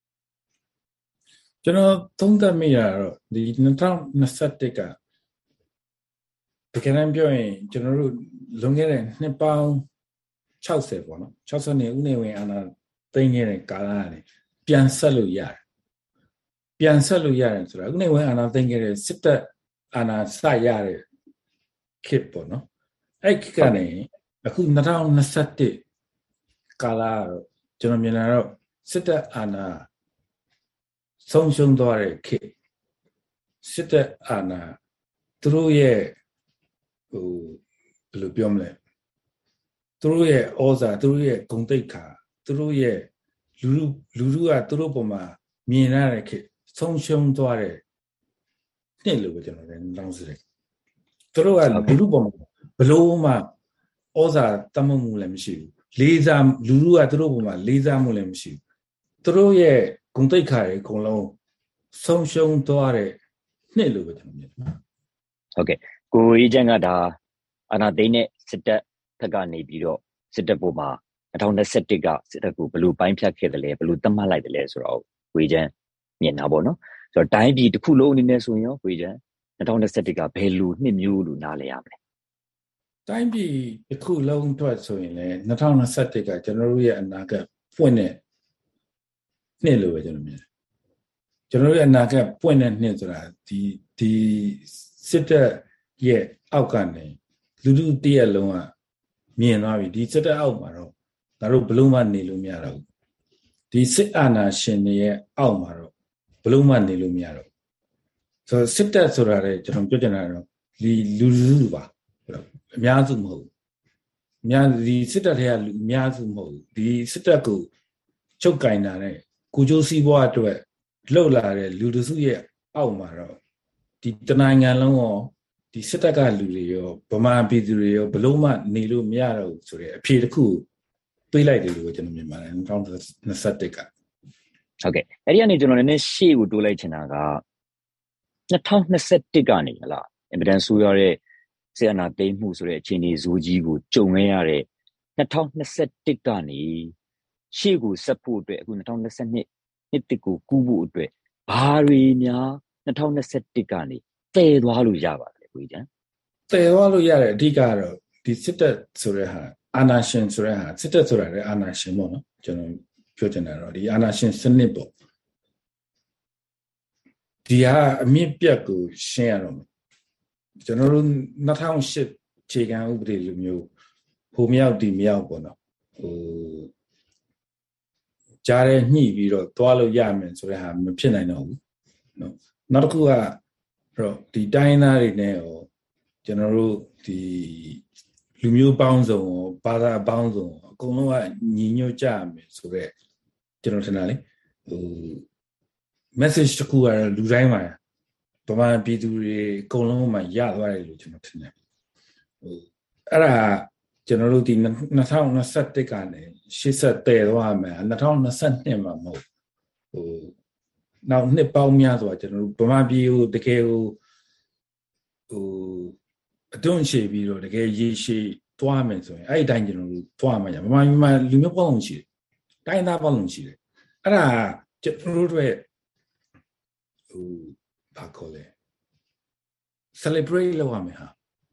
ကျွန်တော်သုံးသပ်မိတာတော့ဒီ၂၀၂၁ကတကယ်တမ်းပြောရင်ကျွန်တော်တို့လွန်ခဲ့တဲ့နှစ်ပေါင်း၆၀ပေါ့နော်၆၀နှစ်ဦးနေဝင်အာဏာသိမ်းခဲ့တဲ့ကာလကနေပြန်ဆက်လို့ရတယ်ပြန်ဆက်လို့ရတယ်ဆိုတာဦးနေဝင်အာဏာသိမ်းခဲ့တဲ့စစ်တပ်အာဏာစရတဲ့ခေတ်ပေါ့နော်အဲ့ခေတ်ကနေအခု၂၀၂၁ကာလတော့ကျွန်တော်မြင်လာတော့စစ်တပ်အာဏာဆုံးရှုံးသွားတဲ့ခေတ်စစ်တပ်အာဏာသူတို့ရဲ့ဟိုဘယ်လိုပြောမလဲသူတို့ရဲ့ဩဇာသူတို့ရဲ့ဂုဏ်သိက္ခာသူတို့ရဲ့လူလူလူလူကသူတို့ပေါ်မှာမြင်ရတဲ့ခေတ်ဆုံးရှုံးသွားတဲ့နှစ်လို့ပဲကျွန်တော်လည်းတောင်းစတယ်သူတို့ကလူလူပေါ်မှာဘလို့မှဩဇာတမမှုလည်းမရှိဘူးလေးစားလူလူကသူတို့ပေါ်မှာလေးစားမှုလည်းမရှိဘူးသူတို့ရဲ့ဂုဏ်သိက္ခာတွေအကုန်လုံးဆုံးရှုံးသွားတဲ့နှစ်လို့ပဲကျွန်တော်မြင်တယ်ဟုတ်ကဲ့ကိုအေးချမ်းကဒါအာဏာသိမ်းတဲ့စစ်တပ်ဘက်ကနေပြီးတော့စစ်တပ်ပေါ်မှာ၂၀၂၁ကစစ်တပ်ကိုဘယ်လိုပိုင်းဖြတ်ခဲ့တယ်လဲဘယ်လိုသတ်မှတ်လိုက်တယ်လဲဆိုတော့ကိုအေးချမ်းမြင်တာပေါ့နော်ဆိုတော့တိုင်းပြည်တစ်ခုလုံးအနေနဲ့ဆိုရင်ရောကိုအေးချမ်း၂၀၂၁ကဘယ်လိုနှစ်မျိုးလို့နားလည်ရမလဲတိုင်းပြည်တစ်ခုလုံးအတွက်ဆိုရင်လည်း၂၀၂၁ကကျွန်တော်တို့ရဲ့အနာဂတ်ပွင့်တဲ့နှစ်လို့ပဲကျွန်တော်မြင်တယ်ကျွန်တော်တို့ရဲ့အနာဂတ်ပွင့်တဲ့နှစ်ဆိုတာဒီဒီစစ်တပ်ရဲ့အောက်ကနေလူလူတရက်လုံးကမြင်သွားပြီဒီစစ်တပ်အောက်မှာတော့ငါတို့ဘလို့မှနေလို့မရတော့ဘူးဒီစစ်အာဏာရှင်တွေရဲ့အောက်မှာတော့ဘလို့မှနေလို့မရတော့ဆိုတော့စစ်တပ်ဆိုတာလေကျွန်တော်ပြောချင်တာတော့ဒီလူလူပါအများစုမဟုတ်ဘူးအများဒီစစ်တပ်တွေကလူအများစုမဟုတ်ဘူးဒီစစ်တပ်ကိုချုပ်ကင်တာနဲ့ကိုကျိုးစီးပွားအတွက်လှုပ်လာတဲ့လူတစုရဲ့အောက်မှာတော့ဒီတနိုင်ငံလုံးရောဒီစစ်တပ်ကလူတွေရောဗမာပြည်သူတွေရောဘလို့မှနေလို့မရတော့ဘူးဆိုတဲ့အဖြေတစ်ခုပေးလိုက်တယ်လို့ကျွန်တော်မြင်ပါတယ်၂၀၂၁ကဟုတ်ကဲ့အဲ့ဒီကနေကျွန်တော်လည်းရှေ့ကိုတိုးလိုက်ချင်တာက၂၀၂၁ကနေဟလားအင်မတန်ဆိုးရတဲ့ဆီယနာသိမ်းမှုဆိုတဲ့အခြေအနေဇိုးကြီးကိုကြုံရရတဲ့၂၀၂၁ကနေရှေ့ကိုဆက်ဖို့အတွက်အခု၂၀၂၂နှစ်တစ်ကိုကူးဖို့အတွက်ဘာတွေများ၂၀၂၁ကနေတည်သွားလို့ရပါတယ်ကိုကြီးကျန်တည်သွားလို့ရတယ်အဓိကတော့ဒီစစ်တပ်ဆိုတဲ့ဟာအာဏာရှင်ဆိုတဲ့ဟာစစ်တပ်ဆိုတာလည်းအာဏာရှင်ပေါ့နော်ကျွန်တော်ပြောချင်တာတော့ဒီအာဏာရှင်စနစ်ပေါ့ဒီဟာအမြင့်ပြတ်ကိုရှင်းရတော့မယ်ကျွန်တော်တို့၂၀၀၈ခြေခံဥပဒေလိုမျိုးဟိုမြောက်ဒီမြောက်ပေါ့နော်ဟိုကြားရဲညှိပြီးတော့သွားလို့ရမယ်ဆိုတဲ့ဟာမဖြစ်နိုင်တော့ဘူးနော်နောက်တစ်ခုကတော့ဒီတိုင်းသားတွေနဲ့ရောကျွန်တော်တို့ဒီလူမျိုးပေါင်းစုံဘာသာပေါင်းစုံအကုန်လုံးကညီညွတ်ကြရမယ်ဆိုတော့ကျွန်တော်ထင်တာလေဟို message တစ်ခုကတော့လူတိုင်းမှာဗမာပြည်သူတွေအကုန်လုံးမှာရသွားတယ်လို့ကျွန်တော်ထင်တယ်ဟိုအဲ့ဒါကျွန်တော်တို့ဒီ၂၀၂၁ကနေရှေ့ဆက်တည်သွားမယ်၂၀၂၂မှာမဟုတ်ဟိုနောက်နှစ်ပေါင်းများစွာကျွန်တော်တို့ဗမာပြည်ကိုတကယ်ကိုဟိုအတွန်းရှည်ပြီးတော့တကယ်ရေရှည်သွားမယ်ဆိုရင်အဲ့ဒီတိုင်းကျွန်တော်တို့သွားမှာရဗမာပြည်မှာလူမျိုးပေါင်းရှိတယ်တိုင်းသားပေါင်းရှိတယ်အဲ့ဒါကျွန်တော်တို့ရဲ့ဟိုဘာခေါ်လဲ celebrate လုပ်ရမယ်ဟာ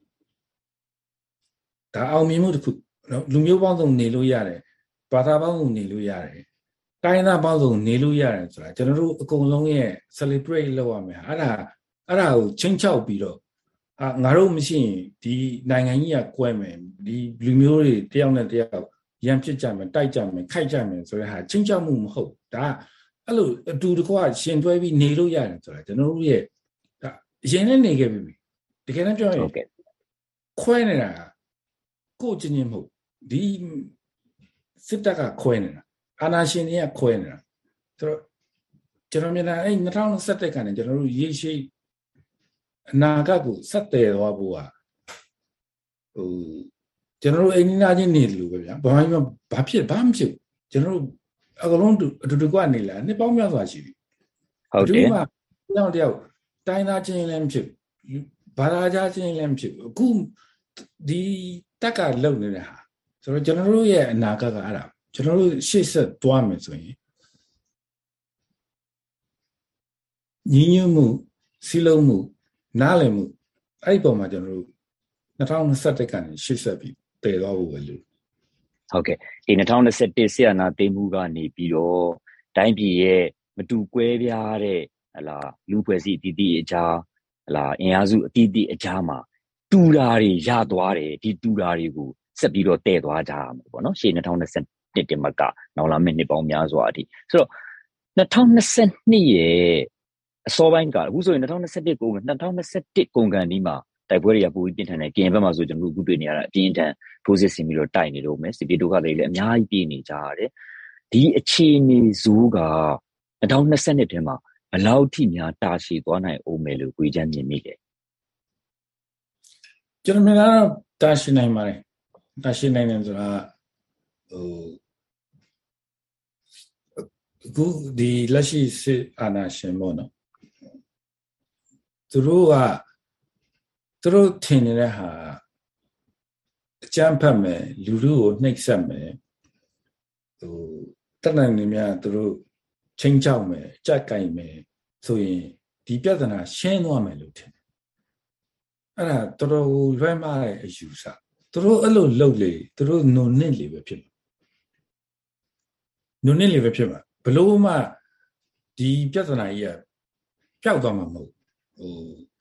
ဒါအောင်မြင်မှုတစ်ခုနော်လူမျိုးပေါင်းစုံနေလို့ရတယ်ဘာသာပေါင်းစုံနေလို့ရတယ်တိုင်းသားပေါင်းစုံနေလို့ရတယ်ဆိုတာကျွန်တော်တို့အကုန်လုံးရဲ့ celebrate လုပ်ရမယ်ဟာအဲ့ဒါအဲ့ဒါကိုချင်းချောက်ပြီးတော့အာငါတို့မရှိရင်ဒီနိုင်ငံကြီးကကွဲမယ်ဒီလူမျိုးတွေတယောက်နဲ့တယောက်ရန်ဖြစ်ကြမယ်တိုက်ကြမယ်ခိုက်ကြမယ်ဆိုတဲ့ဟာချင်းချောက်မှုမဟုတ်ဒါအဲ့လိုအတူတကွရှင်တွဲပြီးနေလို့ရတယ်ဆိုတာကျွန်တော်တို့ရဲ့ဒါအရင်နဲ့နေခဲ့ပြီတကယ်တမ်းပြောရင်ခွဲနေတာကိုချင်းချင်းမဟုတ်ဒီစစ်တပ်ကခွဲနေတာအာဏာရှင်တွေကခွဲနေတာဆိုတော့ကျွန်တော်မြင်တာအဲ့၂၀၂၁ကနေကျွန်တော်တို့ရေရှည်အနာဂတ်ကိုဆက်တည်သွားဖို့ဟာဟိုကျွန်တော်တို့အိမ်နီးနားချင်းနေတယ်လို့ပဲဗျာဘာမှဘာဖြစ်ဘာမှဖြစ်ကျွန်တော်တို့အကလုံးအတူတူကနေလာနှစ်ပေါင်းများစွာရှိပြီဟုတ်တယ်ဒီမှာတယောက်တယောက်တိုင်းသားချင်းလည်းမဖြစ်ဘာသာကြားချင်းလည်းမဖြစ်အခုဒီတက်ကလုံနေတဲ့ဟာဆိုတော့ကျွန်တော်တို့ရဲ့အနာဂတ်ကအဲ့ဒါကျွန်တော်တို့ရှေ့ဆက်သွားမယ်ဆိုရင်ညီညွတ်မှုစီလုံးမှုနားလည်မှုအဲ့ဒီပုံမှာကျွန်တော်တို့၂၀၂၁ကနေရှေ့ဆက်ပြီးတည်သွားဖို့ပဲလို့ဟုတ်ကဲ့ဒီ၂၀၂၁ဆီယနာသိမ်းမှုကနေပြီးတော့တိုင်းပြည်ရဲ့မတူကွဲပြားတဲ့ဟလာလူဖွဲ့စည်းအသီးသီးအကြားဟလာအင်အားစုအသီးသီးအကြားမှာတူတာတွေရသွားတယ်ဒီတူတာတွေကိုဆက်ပြီးတော့တည်သွားကြရမှာပေါ့နော်ရှေ့၂၀၂၁တင်မကနောက်လာမယ့်နှစ်ပေါင်းများစွာအထိဆိုတော့၂၀၂၂ရဲ့အစောပိုင်းကအခုဆိုရင်၂၀၂၁ကုန်၂၀၂၁ကုန်ကန်ဒီမှာတိုက်ပွဲတွေကပိုပြီးပြင်းထန်တယ်ကရင်ဘက်မှာဆိုကျွန်တော်တို့အခုတွေ့နေရတာအပြင်းထန်ထိုးစစ်ဆင်ပြီးတော့တိုက်နေတော့မယ်စစ်ပြေဒုက္ခတွေလည်းအများကြီးပြေးနေကြရတယ်ဒီအခြေအနေဇိုးက၂၀၂၂ထဲမှာဘယ်လောက်ထိများတာရှည်သွားနိုင်အောင်မယ်လို့ကိုကြီးချမ်းမြင်မိတယ်ကျွန်တော်ကတော့တာရှည်နိုင်ပါတယ်တာရှည်နိုင်တယ်ဆိုတာဟိုအခုဒီလက်ရှိစစ်အာဏာရှင်ပေါ့နော်သူတို့ကသူတို့ထင်နေတဲ့ဟာအကြမ်းဖက်မယ်လူလူကိုနှိပ်စက်မယ်ဟိုတနင်္ဂနွေများသူတို့ချင်းချောက်မယ်ကြက်ကင်မယ်ဆိုရင်ဒီပြဿနာရှင်းသွားမယ်လို့ထင်တယ်အဲ့ဒါတော်တော်လွဲမှားတဲ့အယူဆသူတို့အဲ့လိုလှုပ်လေသူတို့နုံနစ်လေပဲဖြစ်မှာနုံနစ်လေပဲဖြစ်မှာဘလို့မှဒီပြဿနာကြီးကပျောက်သွားမှာမဟုတ်ဟို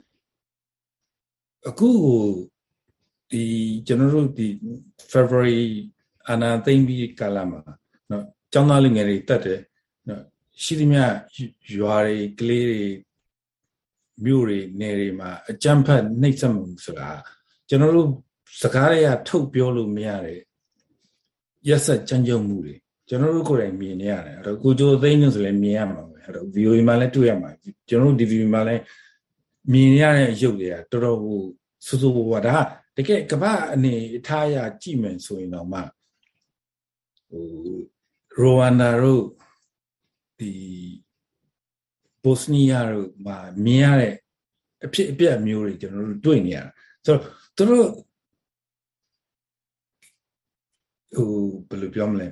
အခုဒီကျွန်တော်တို့ဒီ February အာနာသိမ့်ပြီးကာလမှာเนาะကျောင်းသားလူငယ်တွေတက်တယ်เนาะရှိသမျှရွာတွေကလေးတွေမြို့တွေနယ်တွေမှာအကြမ်းဖက်နှိပ်စက်မှုဆိုတာကျွန်တော်တို့စကားတွေကထုတ်ပြောလို့မရတယ်ရက်ဆက်ကြမ်းကြုတ်မှုတွေကျွန်တော်တို့ကိုယ်တိုင်မြင်နေရတယ်အဲ့တော့ကိုကြိုသိန်းလို့ဆိုလည်းမြင်ရမှာပဲအဲ့တော့ V O A မှာလည်းတွေ့ရမှာကျွန်တော်တို့ D V B မှာလည်းမြင်ရတဲ့ရုပ်တွေကတော်တော်ဟိုစူးစူးဝါဒါတကယ်ကမ္ဘာအနေအထားအရကြည့်မယ်ဆိုရင်တော့မှဟိုရိုဝမ်ဒါတို့ဒီဘော့စနီးယားတို့မှာမြင်ရတဲ့အဖြစ်အပျက်မျိုးတွေကျွန်တော်တို့တွေ့နေရတာဆိုတော့သူတို့ဟိုဘယ်လိုပြောမလဲ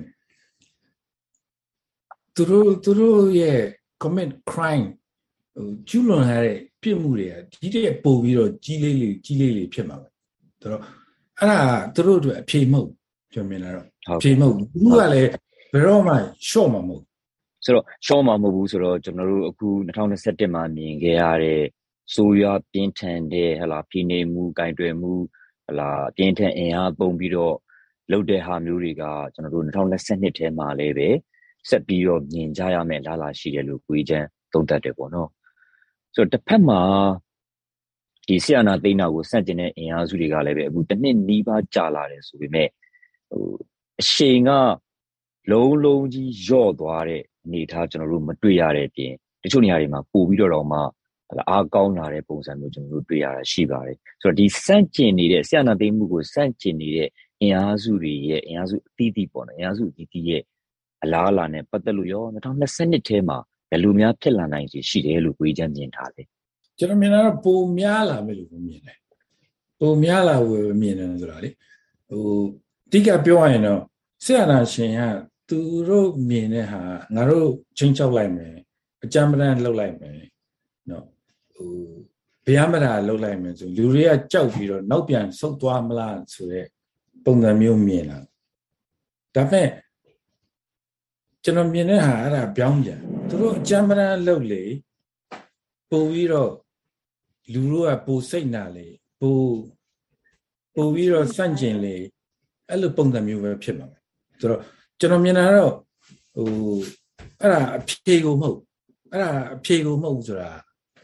သူတို့သူတို့ရဲ့ commit crime ဟိုကျူးလွန်ရတဲ့ပြစ်မှုတွေကဒီတည်းပို့ပြီးတော့ကြီးလေးလေးကြီးလေးလေးဖြစ်မှာပဲဆိုတော့အဲ့ဒါသူတို့အတွက်အဖြေမဟုတ်ကျွန်တော်မြင်လာတော့အဖြေမဟုတ်ဘူးကလည်းဘယ်တော့မှ short မှာမဟုတ်ဆိုတော့ short မှာမဟုတ်ဘူးဆိုတော့ကျွန်တော်တို့အခု၂၀၂၁မှာမြင်ခဲ့ရတဲ့ဆိုးရွားပြင်းထန်တဲ့ဟလာဖိနေမှုကင်တွယ်မှုဟလာပြင်းထန်အင်အားပုံပြီးတော့လုပ်တဲ့ဟာမျိုးတွေကကျွန်တော်တို့၂၀၂၂ထဲမှာလည်းပဲဆက်ပြီးတော့မြင်ကြရမယ်လားလားရှိတယ်လို့ကိုကြီးချမ်းသုံးသပ်တယ်ပေါ့နော်ဆိုတော့တစ်ဖက်မှာဒီဆီယနာသိန်းနာကိုစန့်ကျင်တဲ့အင်အားစုတွေကလည်းပဲအခုတစ်နှစ်နီးပါးကြာလာတယ်ဆိုပေမဲ့ဟိုအရှိန်ကလုံးလုံးကြီးယော့သွားတဲ့အနေအထားကျွန်တော်တို့မတွေ့ရတဲ့အပြင်တချို့နေရာတွေမှာပို့ပြီးတော့တော့မှအားကောင်းလာတဲ့ပုံစံမျိုးကျွန်တော်တို့တွေ့ရတာရှိပါတယ်ဆိုတော့ဒီစန့်ကျင်နေတဲ့ဆီယနာသိန်းမှုကိုစန့်ကျင်နေတဲ့အင်အားစုတွေရဲ့အင်အားစုအသီးသီးပေါ့နော်အင်အားစုအသီးသီးရဲ့အလားအလာနဲ့ပတ်သက်လို့ရော၂၀၂၂ထဲမှာဘယ်လိုများဖြစ်လာနိုင်ရှိတယ်လို့ကိုကြီးချမ်းမြင်ထားတယ်ကျွန်တော်မြင်တာတော့ပုံများလာမယ်လို့မြင်တယ်ပုံများလာလို့မြင်တယ်ဆိုတာလေဟိုအဓိကပြောရရင်တော့ဆရာနာရှင်ကသူတို့မြင်တဲ့ဟာငါတို့ချင်းချောက်လိုက်မယ်အကြမ်းပတမ်းလှုပ်လိုက်မယ်နော်ဟိုဗျာမတာလှုပ်လိုက်မယ်ဆိုလူတွေကကြောက်ပြီးတော့နောက်ပြန်ဆုတ်သွားမလားဆိုတဲ့ပုံစံမျိုးမြင်လာဒါပေမဲ့ကျွန်တော်မြင်တဲ့ဟာအဲ့ဒါပြောင်းပြန်သူတို့အကြမ်းပတမ်းလှုပ်လေပို့ပြီးတော့လူတို့ကပိုစိတ်နာလေပိုပို့ပြီးတော့စန့်ကျင်လေအဲ့လိုပုံစံမျိုးပဲဖြစ်မှာဆိုတော့ကျွန်တော်မြင်တာတော့ဟိုအဲ့ဒါအဖြေကိုမဟုတ်အဲ့ဒါအဖြေကိုမဟုတ်ဆိုတာ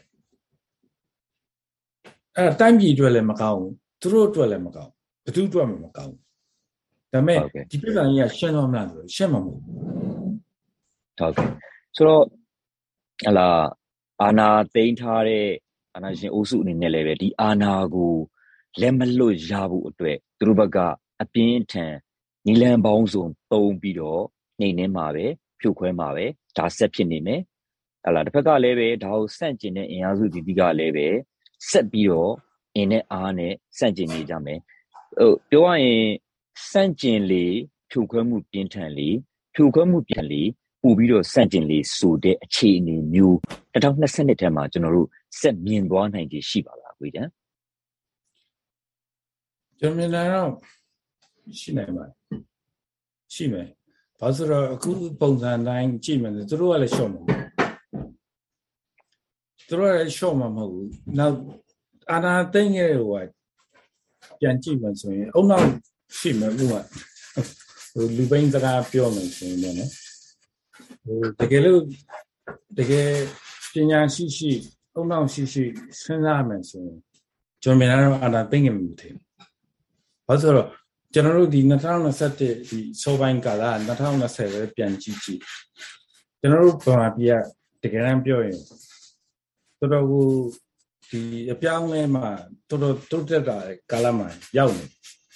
အဲ့ဒါတိုင်းပြည်အတွက်လည်းမကောင်းဘူးသူတို့အတွက်လည်းမကောင်းဘယ်သူအတွက်မှမကောင်းဒါပေမဲ့ဒီပြဿနာကြီးကရှင်းတော့မလားဆိုတော့ရှင်းမှာမဟုတ်ဘူးဟုတ်ကဲ့ဆိုတော့ဟလာအာနာသိမ်းထားတဲ့အာနာရှင်အုပ်စုအနေနဲ့လည်းပဲဒီအာနာကိုလက်မလွတ်ရဖို့အတွက်သူတို့ဘက်ကအပြင်းထန်နီလန်ပေါင်းစုံတုံးပြီးတော့နှိမ်နှင်းမှာပဲဖြုတ်ခွဲမှာပဲဒါဆက်ဖြစ်နေမယ်ဟလာတစ်ဖက်ကလည်းပဲဒါကိုစန့်ကျင်တဲ့အင်အားစုဒီဒီကလည်းပဲဆက်ပြီးတော့အင်းနဲ့အားနဲ့စန့်ကျင်နေကြမယ်ဟိုပြောရရင်စန့်ကျင်လေဖြုတ်ခွဲမှုပြင်းထန်လေဖြုတ်ခွဲမှုပြန်လေပို့ပြီးတော့စန့်ကျင်လေဆိုတဲ့အခြေအနေမျိုး၂၀၂၂ထဲမှာကျွန်တော်တို့ဆက်မြင်သွားနိုင်ခြေရှိပါလားကိုကြီးကျွန်တော်မြင်လာတော့ရှိနိုင်ပါရှိမယ်ဘာလို့ဆိုတော့အခုပုံစံတိုင်းကြည့်မယ်သူတို့ကလည်းရှော့မှာသူတို့ကလည်းရှော့မှာမဟုတ်ဘူးနောက်အာနာသိမ့်ရဲ့ဟိုကပြန်ကြည့်မယ်ဆိုရင်အုံနောက်ရှိမယ်ဥပမာဟိုလူပိန်းစကားပြောမယ်ဆိုရင်လည်းနော်ဟိုတကယ်လို့တကယ်ပညာရှိရှိအုံနောက်ရှိရှိစဉ်းစားမယ်ဆိုရင်ကျွန်တော်မြင်တာတော့အာနာသိမ့်ရဲ့မထင်ဘာလို့ဆိုတော့ကျွန်တော်တို့ဒီ၂၀၂၁ဒီစောပိုင်းကာလ၂၀၂၀ပဲပြန်ကြည့်ကြည့်ကျွန်တော်တို့ဗမာပြည်ကတကယ်တမ်းပြောရင်တော်တော်ကိုဒီအပြောင်းလဲမှာတော်တော်တိုးတက်တာကာလမှာရောက်နေ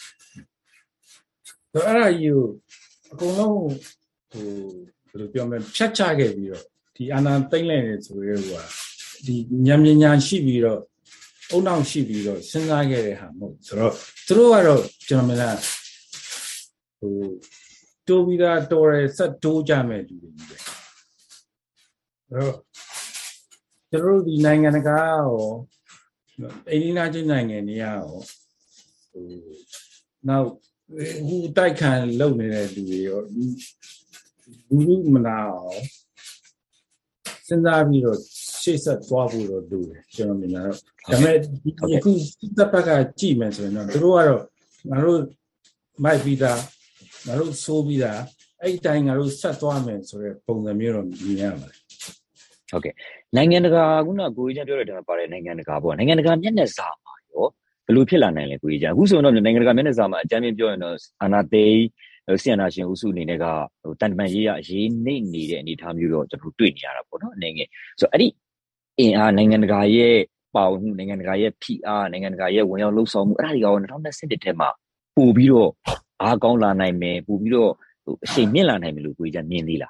ဆိုတော့အဲ့ဒါကြီးကိုအကုန်လုံးဟိုဘယ်လိုပြောမလဲဖြတ်ချခဲ့ပြီးတော့ဒီအာဏာသိမ်းလိုက်တယ်ဆိုရဲဟိုကဒီညံညံရှိပြီးတော့အုံနောက်ရှိပြီးတော့စဉ်းစားခဲ့တဲ့ဟာမဟုတ်ဆိုတော့သူတို့ကတော့ကျွန်တော်မြင်တာဟိုတိုးပြီးသားတော်ရဆက်တိုးကြမဲ့လူတွေကြီးပဲအဲ့တော့ကျွန်တော်တို့ဒီနိုင်ငံတကာရောအိန္ဒိယချင်းနိုင်ငံတွေရောဟိုနောက်ဟိုတိုက်ခံလုပ်နေတဲ့လူတွေရောလူလူမနာအောင်စဉ်းစားပြီးတော့ရှေ့ဆက်သွားဖို့တော့လိုတယ်ကျွန်တော်မြင်တာတော့ဒါပေမဲ့ဒီအခုတပ်ဘက်ကကြည့်မယ်ဆိုရင်တော့သူတို့ကတော့ငါတို့မိုက်ပြီးသားငါတို့ဆိုးပြီးသားအဲ့ဒီတိုင်းငါတို့ဆက်သွားမယ်ဆိုတဲ့ပုံစံမျိုးတော့မြင်ရပါတယ်ဟုတ်ကဲ့နိုင်ငံတကာခုနကိုကြီးချမ်းပြောတဲ့ဒါပါတယ်နိုင်ငံတကာပေါ့နိုင်ငံတကာမျက်နှာစာမှာရောဘယ်လိုဖြစ်လာနိုင်လဲကိုကြီးချမ်းအခုဆိုတော့နိုင်ငံတကာမျက်နှာစာမှာအကြမ်းဖျင်းပြောရင်တော့အာနာသိဆီယနာရှင်ဦးစုအနေနဲ့ကဟိုတန်တမန်ရေးရရေးနေနေတဲ့အနေအထားမျိုးတော့ကျွန်တော်တွေ့နေရတာပေါ့နော်အနေငယ်ဆိုတော့အဲ့ဒီအင်အားနိုင်ငံတကာရဲ့ပေါမှုနိုင်ငံတကာရဲ့ဖိအားနိုင်ငံတကာရဲ့ဝင်ရောက်လှုပ်ဆောင်မှုအဲ့ဒါတွေကတော့၂၀၂၁ထဲမှာပို့ပြီးတော့အားကောင်းလာနိုင်မယ်ပို့ပြီးတော့ဟိုအချိန်မြင့်လာနိုင်မယ်လို့ကိုကြီးကမြင်သေးလား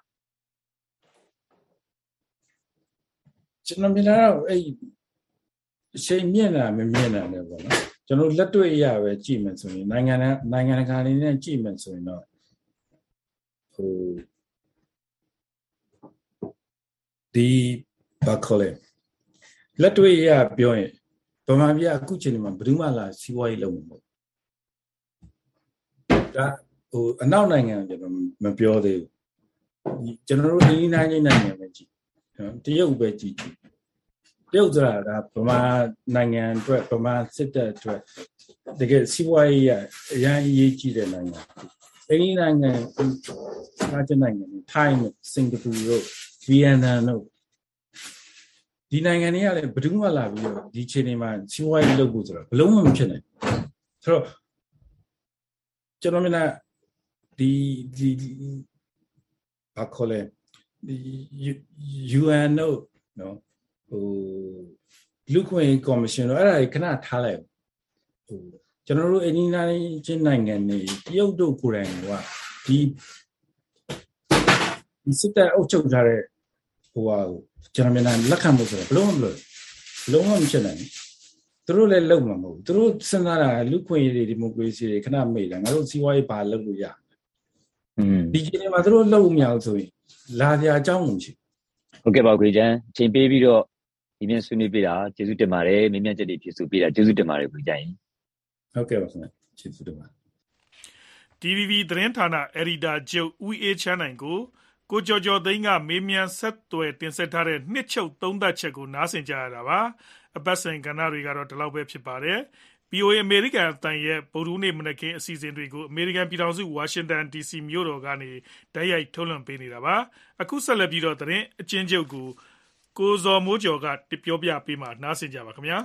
ကျွန်တော်မြင်တာတော့အဲ့အချိန်မြင့်လာမမြင့်လာတယ်ပေါ့နော်ကျွန်တော်လက်တွေ့ရပဲကြည့်မယ်ဆိုရင်နိုင်ငံနိုင်ငံတကာအနေနဲ့ကြည့်မယ်ဆိုရင်တော့ဟိုဒီဘာခေါ်လဲလက်တွေ့ရပြောရင်ဗမာပြည်အခုချိန်မှာဘယ်သူမှလာစီးပွားရေးလုပ်မှာမဟုတ်ဒါဟိုအနောက်နိုင်ငံကျွန်တော်မပြောသေးဘူးကျွန်တော်တို့အင်းတိုင်းနိုင်ငံပဲကြည့်နော်တရုတ်ပဲကြည့်ကြည့်တရုတ်ဆိုတာကဗမာနိုင်ငံအတွက်ဗမာစစ်တပ်အတွက်တကယ်စီးပွားရေးအရန်အရေးကြီးတဲ့နိုင်ငံအင်းနိုင်ငံအားကျနိုင်ငံတွေထိုင်းစင်ကာပူတို့ဗီယက်နမ်တို့ဒီနိုင်ငံတွေကလည်းဘယ်သူမှလာပြီးတော့ဒီချိန်တွေမှာစီးပွားရေးလုပ်ဖို့ဆိုတော့ဘလုံးမဖြစ်နိုင်ဆိုတော့ကျွန်တော်မြင်တာဒီဒီဘာခေါ်လဲဒီ ယူအန် တို့နော်ဟိုလူခွင့်ကော်မရှင်တို့အဲ့ဒါကြီးခဏထားလိုက်ဟိုကျွန်တော်တို့အင်းသားချင်းနိုင်ငံတွေတရုတ်တို့ကိုယ်တိုင်ကဒီဒီစစ်တပ်အုပ်ချုပ်ထားတဲ့ဟိုဟာကျွန်တော်မြင်တာလက်ခံဖို့ဆိုတော့ဘလုံးမလို့ဘလုံးမဖြစ်နိုင်သူတို့လည်းလုံမှာမဟုတ်သူတို့စဉ်းစားတာလူခွင့်ရေးတွေဒီမိုကရေစီတွေခဏမိတ်တာငါတို့စီးပွားရေးဘာလုပ်လို့ရอืมဒီချိန်မှာသူတို့လုံမရအောင်ဆိုရင်လာစရာအကြောင်းမရှိဟုတ်ကဲ့ပါခွေချမ်းချိန်ပေးပြီးတော့ဒီမြင်ဆွေးနွေးပြတာကျေးဇူးတင်ပါတယ်မင်းမြတ်ချက်တွေဖြည့်ဆိုပြတာကျေးဇူးတင်ပါတယ်ခွေချမ်းဟုတ်ကဲ့ပါခင်ဗျကျေးဇူးတင်ပါတီ ဗီ ဘီ သတင်းဌာနအယ်ဒီတာချုပ်ဦးအေးချမ်းနိုင်ကိုကိုကျော်ကျော်သိန်းကမေးမြန်းဆက်သွယ်တင်ဆက်ထားတဲ့နှစ်ချုပ်သုံးသပ်ချက်ကိုနားဆင်ကြရတာပါအပတ်စဉ်ကဏ္ဍတွေကတော့ဒီလောက်ပဲဖြစ်ပါတယ် ဗီ အို အေ အမေရိကန်အသံရဲ့ဗုဒ္ဓဟူးနေ့မနက်ခင်းအစီအစဉ်တွေကိုအမေရိကန်ပြည်ထောင်စုဝါရှင်တန် ဒီ စီ မြို့တော်ကနေတိုက်ရိုက်ထုတ်လွှင့်ပေးနေတာပါအခုဆက်လက်ပြီးတော့သတင်းအချင်းချုပ်ကိုကိုဇော်မိုးကျော်ကပြောပြပေးမှနားဆင်ကြပါခင်ဗျာ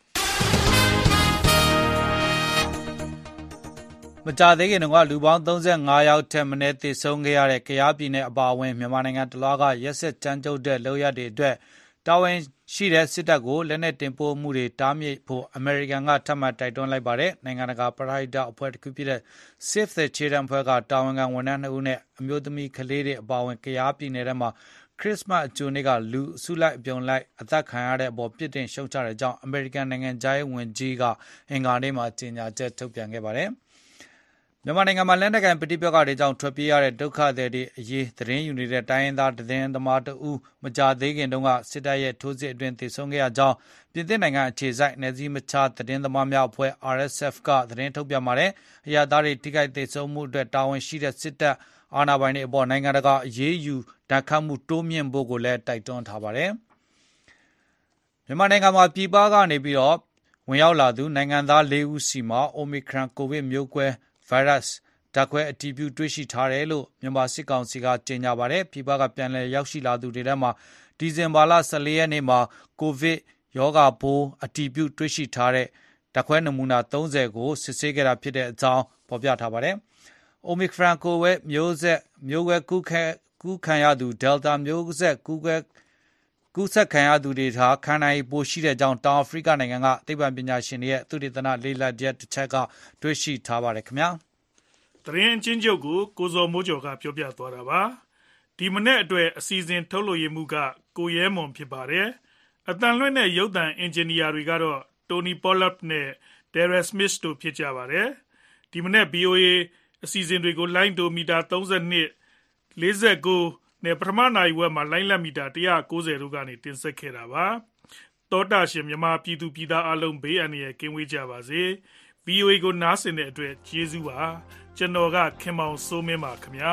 မကြသေးခင်ကလူပေါင်းသုံးဆယ့်ငါးယောက်ထက်မနည်းသေဆုံးခဲ့ရတဲ့ကယားပြည်နယ်အပါအဝင်မြန်မာနိုင်ငံတလွှားကရက်စက်ကြမ်းကြုတ်တဲ့လုပ်ရပ်တွေအတွက်တာဝန်ရှိတဲ့စစ်တပ်ကိုလက်နက်တင်ပို့မှုတွေတားမြစ်ဖို့အမေရိကန်ကထပ်မံတိုက်တွန်းလိုက်ပါတယ်။နိုင်ငံတကာပရဟိတအဖွဲ့တစ်ခုဖြစ်တဲ့ Save the Children အဖွဲ့ကတာဝန်ခံဝန်ထမ်းနှစ်ဦးနဲ့အမျိုးသမီးကလေးတွေအပါအဝင်ကယားပြည်နယ်ထဲမှာခရစ်စမတ်အကြိုနေ့ကလူအစုလိုက်အပြုံလိုက်အသက်ခံရတဲ့အပေါ်ပြစ်တင်ရှုတ်ချတဲ့အကြောင်းအမေရိကန်နိုင်ငံသားရေးဝန်ကြီးကအင်္ဂါနေ့မှာကြေညာချက်ထုတ်ပြန်ခဲ့ပါတယ်။မြန်မာနိုင်ငံမှာလက်နက်ကိုင်ပဋိပက္ခတွေကြောင့်ထွက်ပြေးရတဲ့ဒုက္ခသည်တွေအရေးသတင်းယူနေတဲ့တိုင်းရင်းသားသတင်းသမားတဦးမကြာသေးခင်တုန်းကစစ်တပ်ရဲ့ထိုးစစ်အတွင်းသေဆုံးခဲ့ရကြောင်းပြင်သစ်နိုင်ငံအခြေစိုက်နယ်စည်းမခြားသတင်းသမားများအဖွဲ့ အာရ် အက်စ် အက်ဖ် ကသတင်းထုတ်ပြန်ပါတယ်။အရာသားတွေထိခိုက်သေဆုံးမှုအတွက်တာဝန်ရှိတဲ့စစ်တပ်အာဏာပိုင်တွေအပေါ်နိုင်ငံတကာအရေးယူဒဏ်ခတ်မှုတိုးမြှင့်ဖို့ကိုလည်းတိုက်တွန်းထားပါတယ်။မြန်မာနိုင်ငံမှာပြည်ပကနေပြီးတော့ဝင်ရောက်လာသူနိုင်ငံသားလေးဦးစီမှာ Omicron ကိုဗစ်မျိုးကွဲဗိုင်းရပ်စ်ဓာတ်ခွဲအတည်ပြုတွေ့ရှိထားတယ်လို့မြန်မာစစ်ကောင်စီကကြေညာပါတယ်။ပြည်ပကပြန်လည်ရောက်ရှိလာသူတွေထဲမှာဒီဇင်ဘာလဆယ်လေးရက်နေ့မှာကိုဗစ်ရောဂါပိုးအတည်ပြုတွေ့ရှိထားတဲ့ဓာတ်ခွဲနမူနာသုံးဆယ်ကိုစစ်ဆေးခဲ့တာဖြစ်တဲ့အကြောင်းဖော်ပြထားပါတယ်။ Omicron ကိုဗစ်မျိုးဆက်မျိုးကွဲကူးခဲကူးခံရသူ Delta မျိုးဆက်ကူးကွဲကူးဆက်ခံရသူတွေဟာခန္ဓာရည်ပိုရှိတဲ့အကြောင်းတောင်အာဖရိကနိုင်ငံကသိပ္ပံပညာရှင်တွေရဲ့သုတေသနလေ့လာချက်တစ်ချက်ကတွေ့ရှိထားပါတယ်ခင်ဗျာသတင်းအချင်းချုပ်ကိုကိုဇော်မိုးကျော်ကပြောပြသွားတာပါဒီမနေ့အတွက်အစီအစဉ်ထုတ်လို့ရမှုကကိုရဲမွန်ဖြစ်ပါတယ်အတန်လွင့်တဲ့ရုပ်သံအင်ဂျင်နီယာတွေကတော့တိုနီပေါ်လက်နဲ့ Darren Smith တို့ဖြစ်ကြပါတယ်ဒီမနေ့ ဗီ အို အေ အစီအစဉ်တွေကိုလိုင်းဒိုမီတာသုံး၂ ၄၉နဲ့ပထမနိုင်ဝက်မှာလိုင်းလက်မီတာ၁၉၀တို့ကနေတင်ဆက်ခဲ့တာပါတောတာရှင်မြန်မာပြည်သူပြည်သားအလုံးဘေးအန္တရာယ်ကင်းဝေးကြပါစေ ဗီ အို အေ ကိုနားဆင်တဲ့အတွက်ကျေးဇူးပါကျွန်တော်ကခင်မောင်စိုးမင်းပါခင်ဗျာ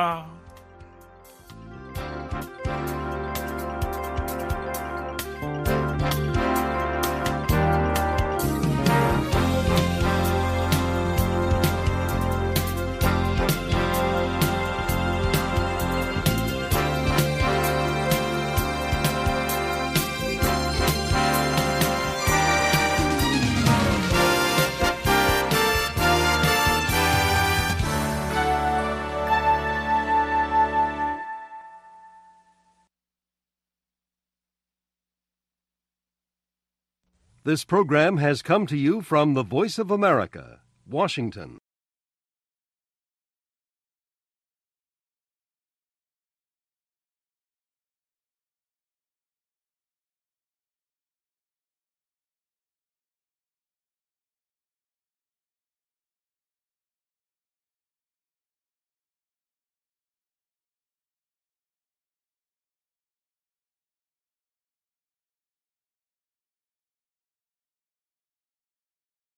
This program has come to you from the Voice of America, Washington.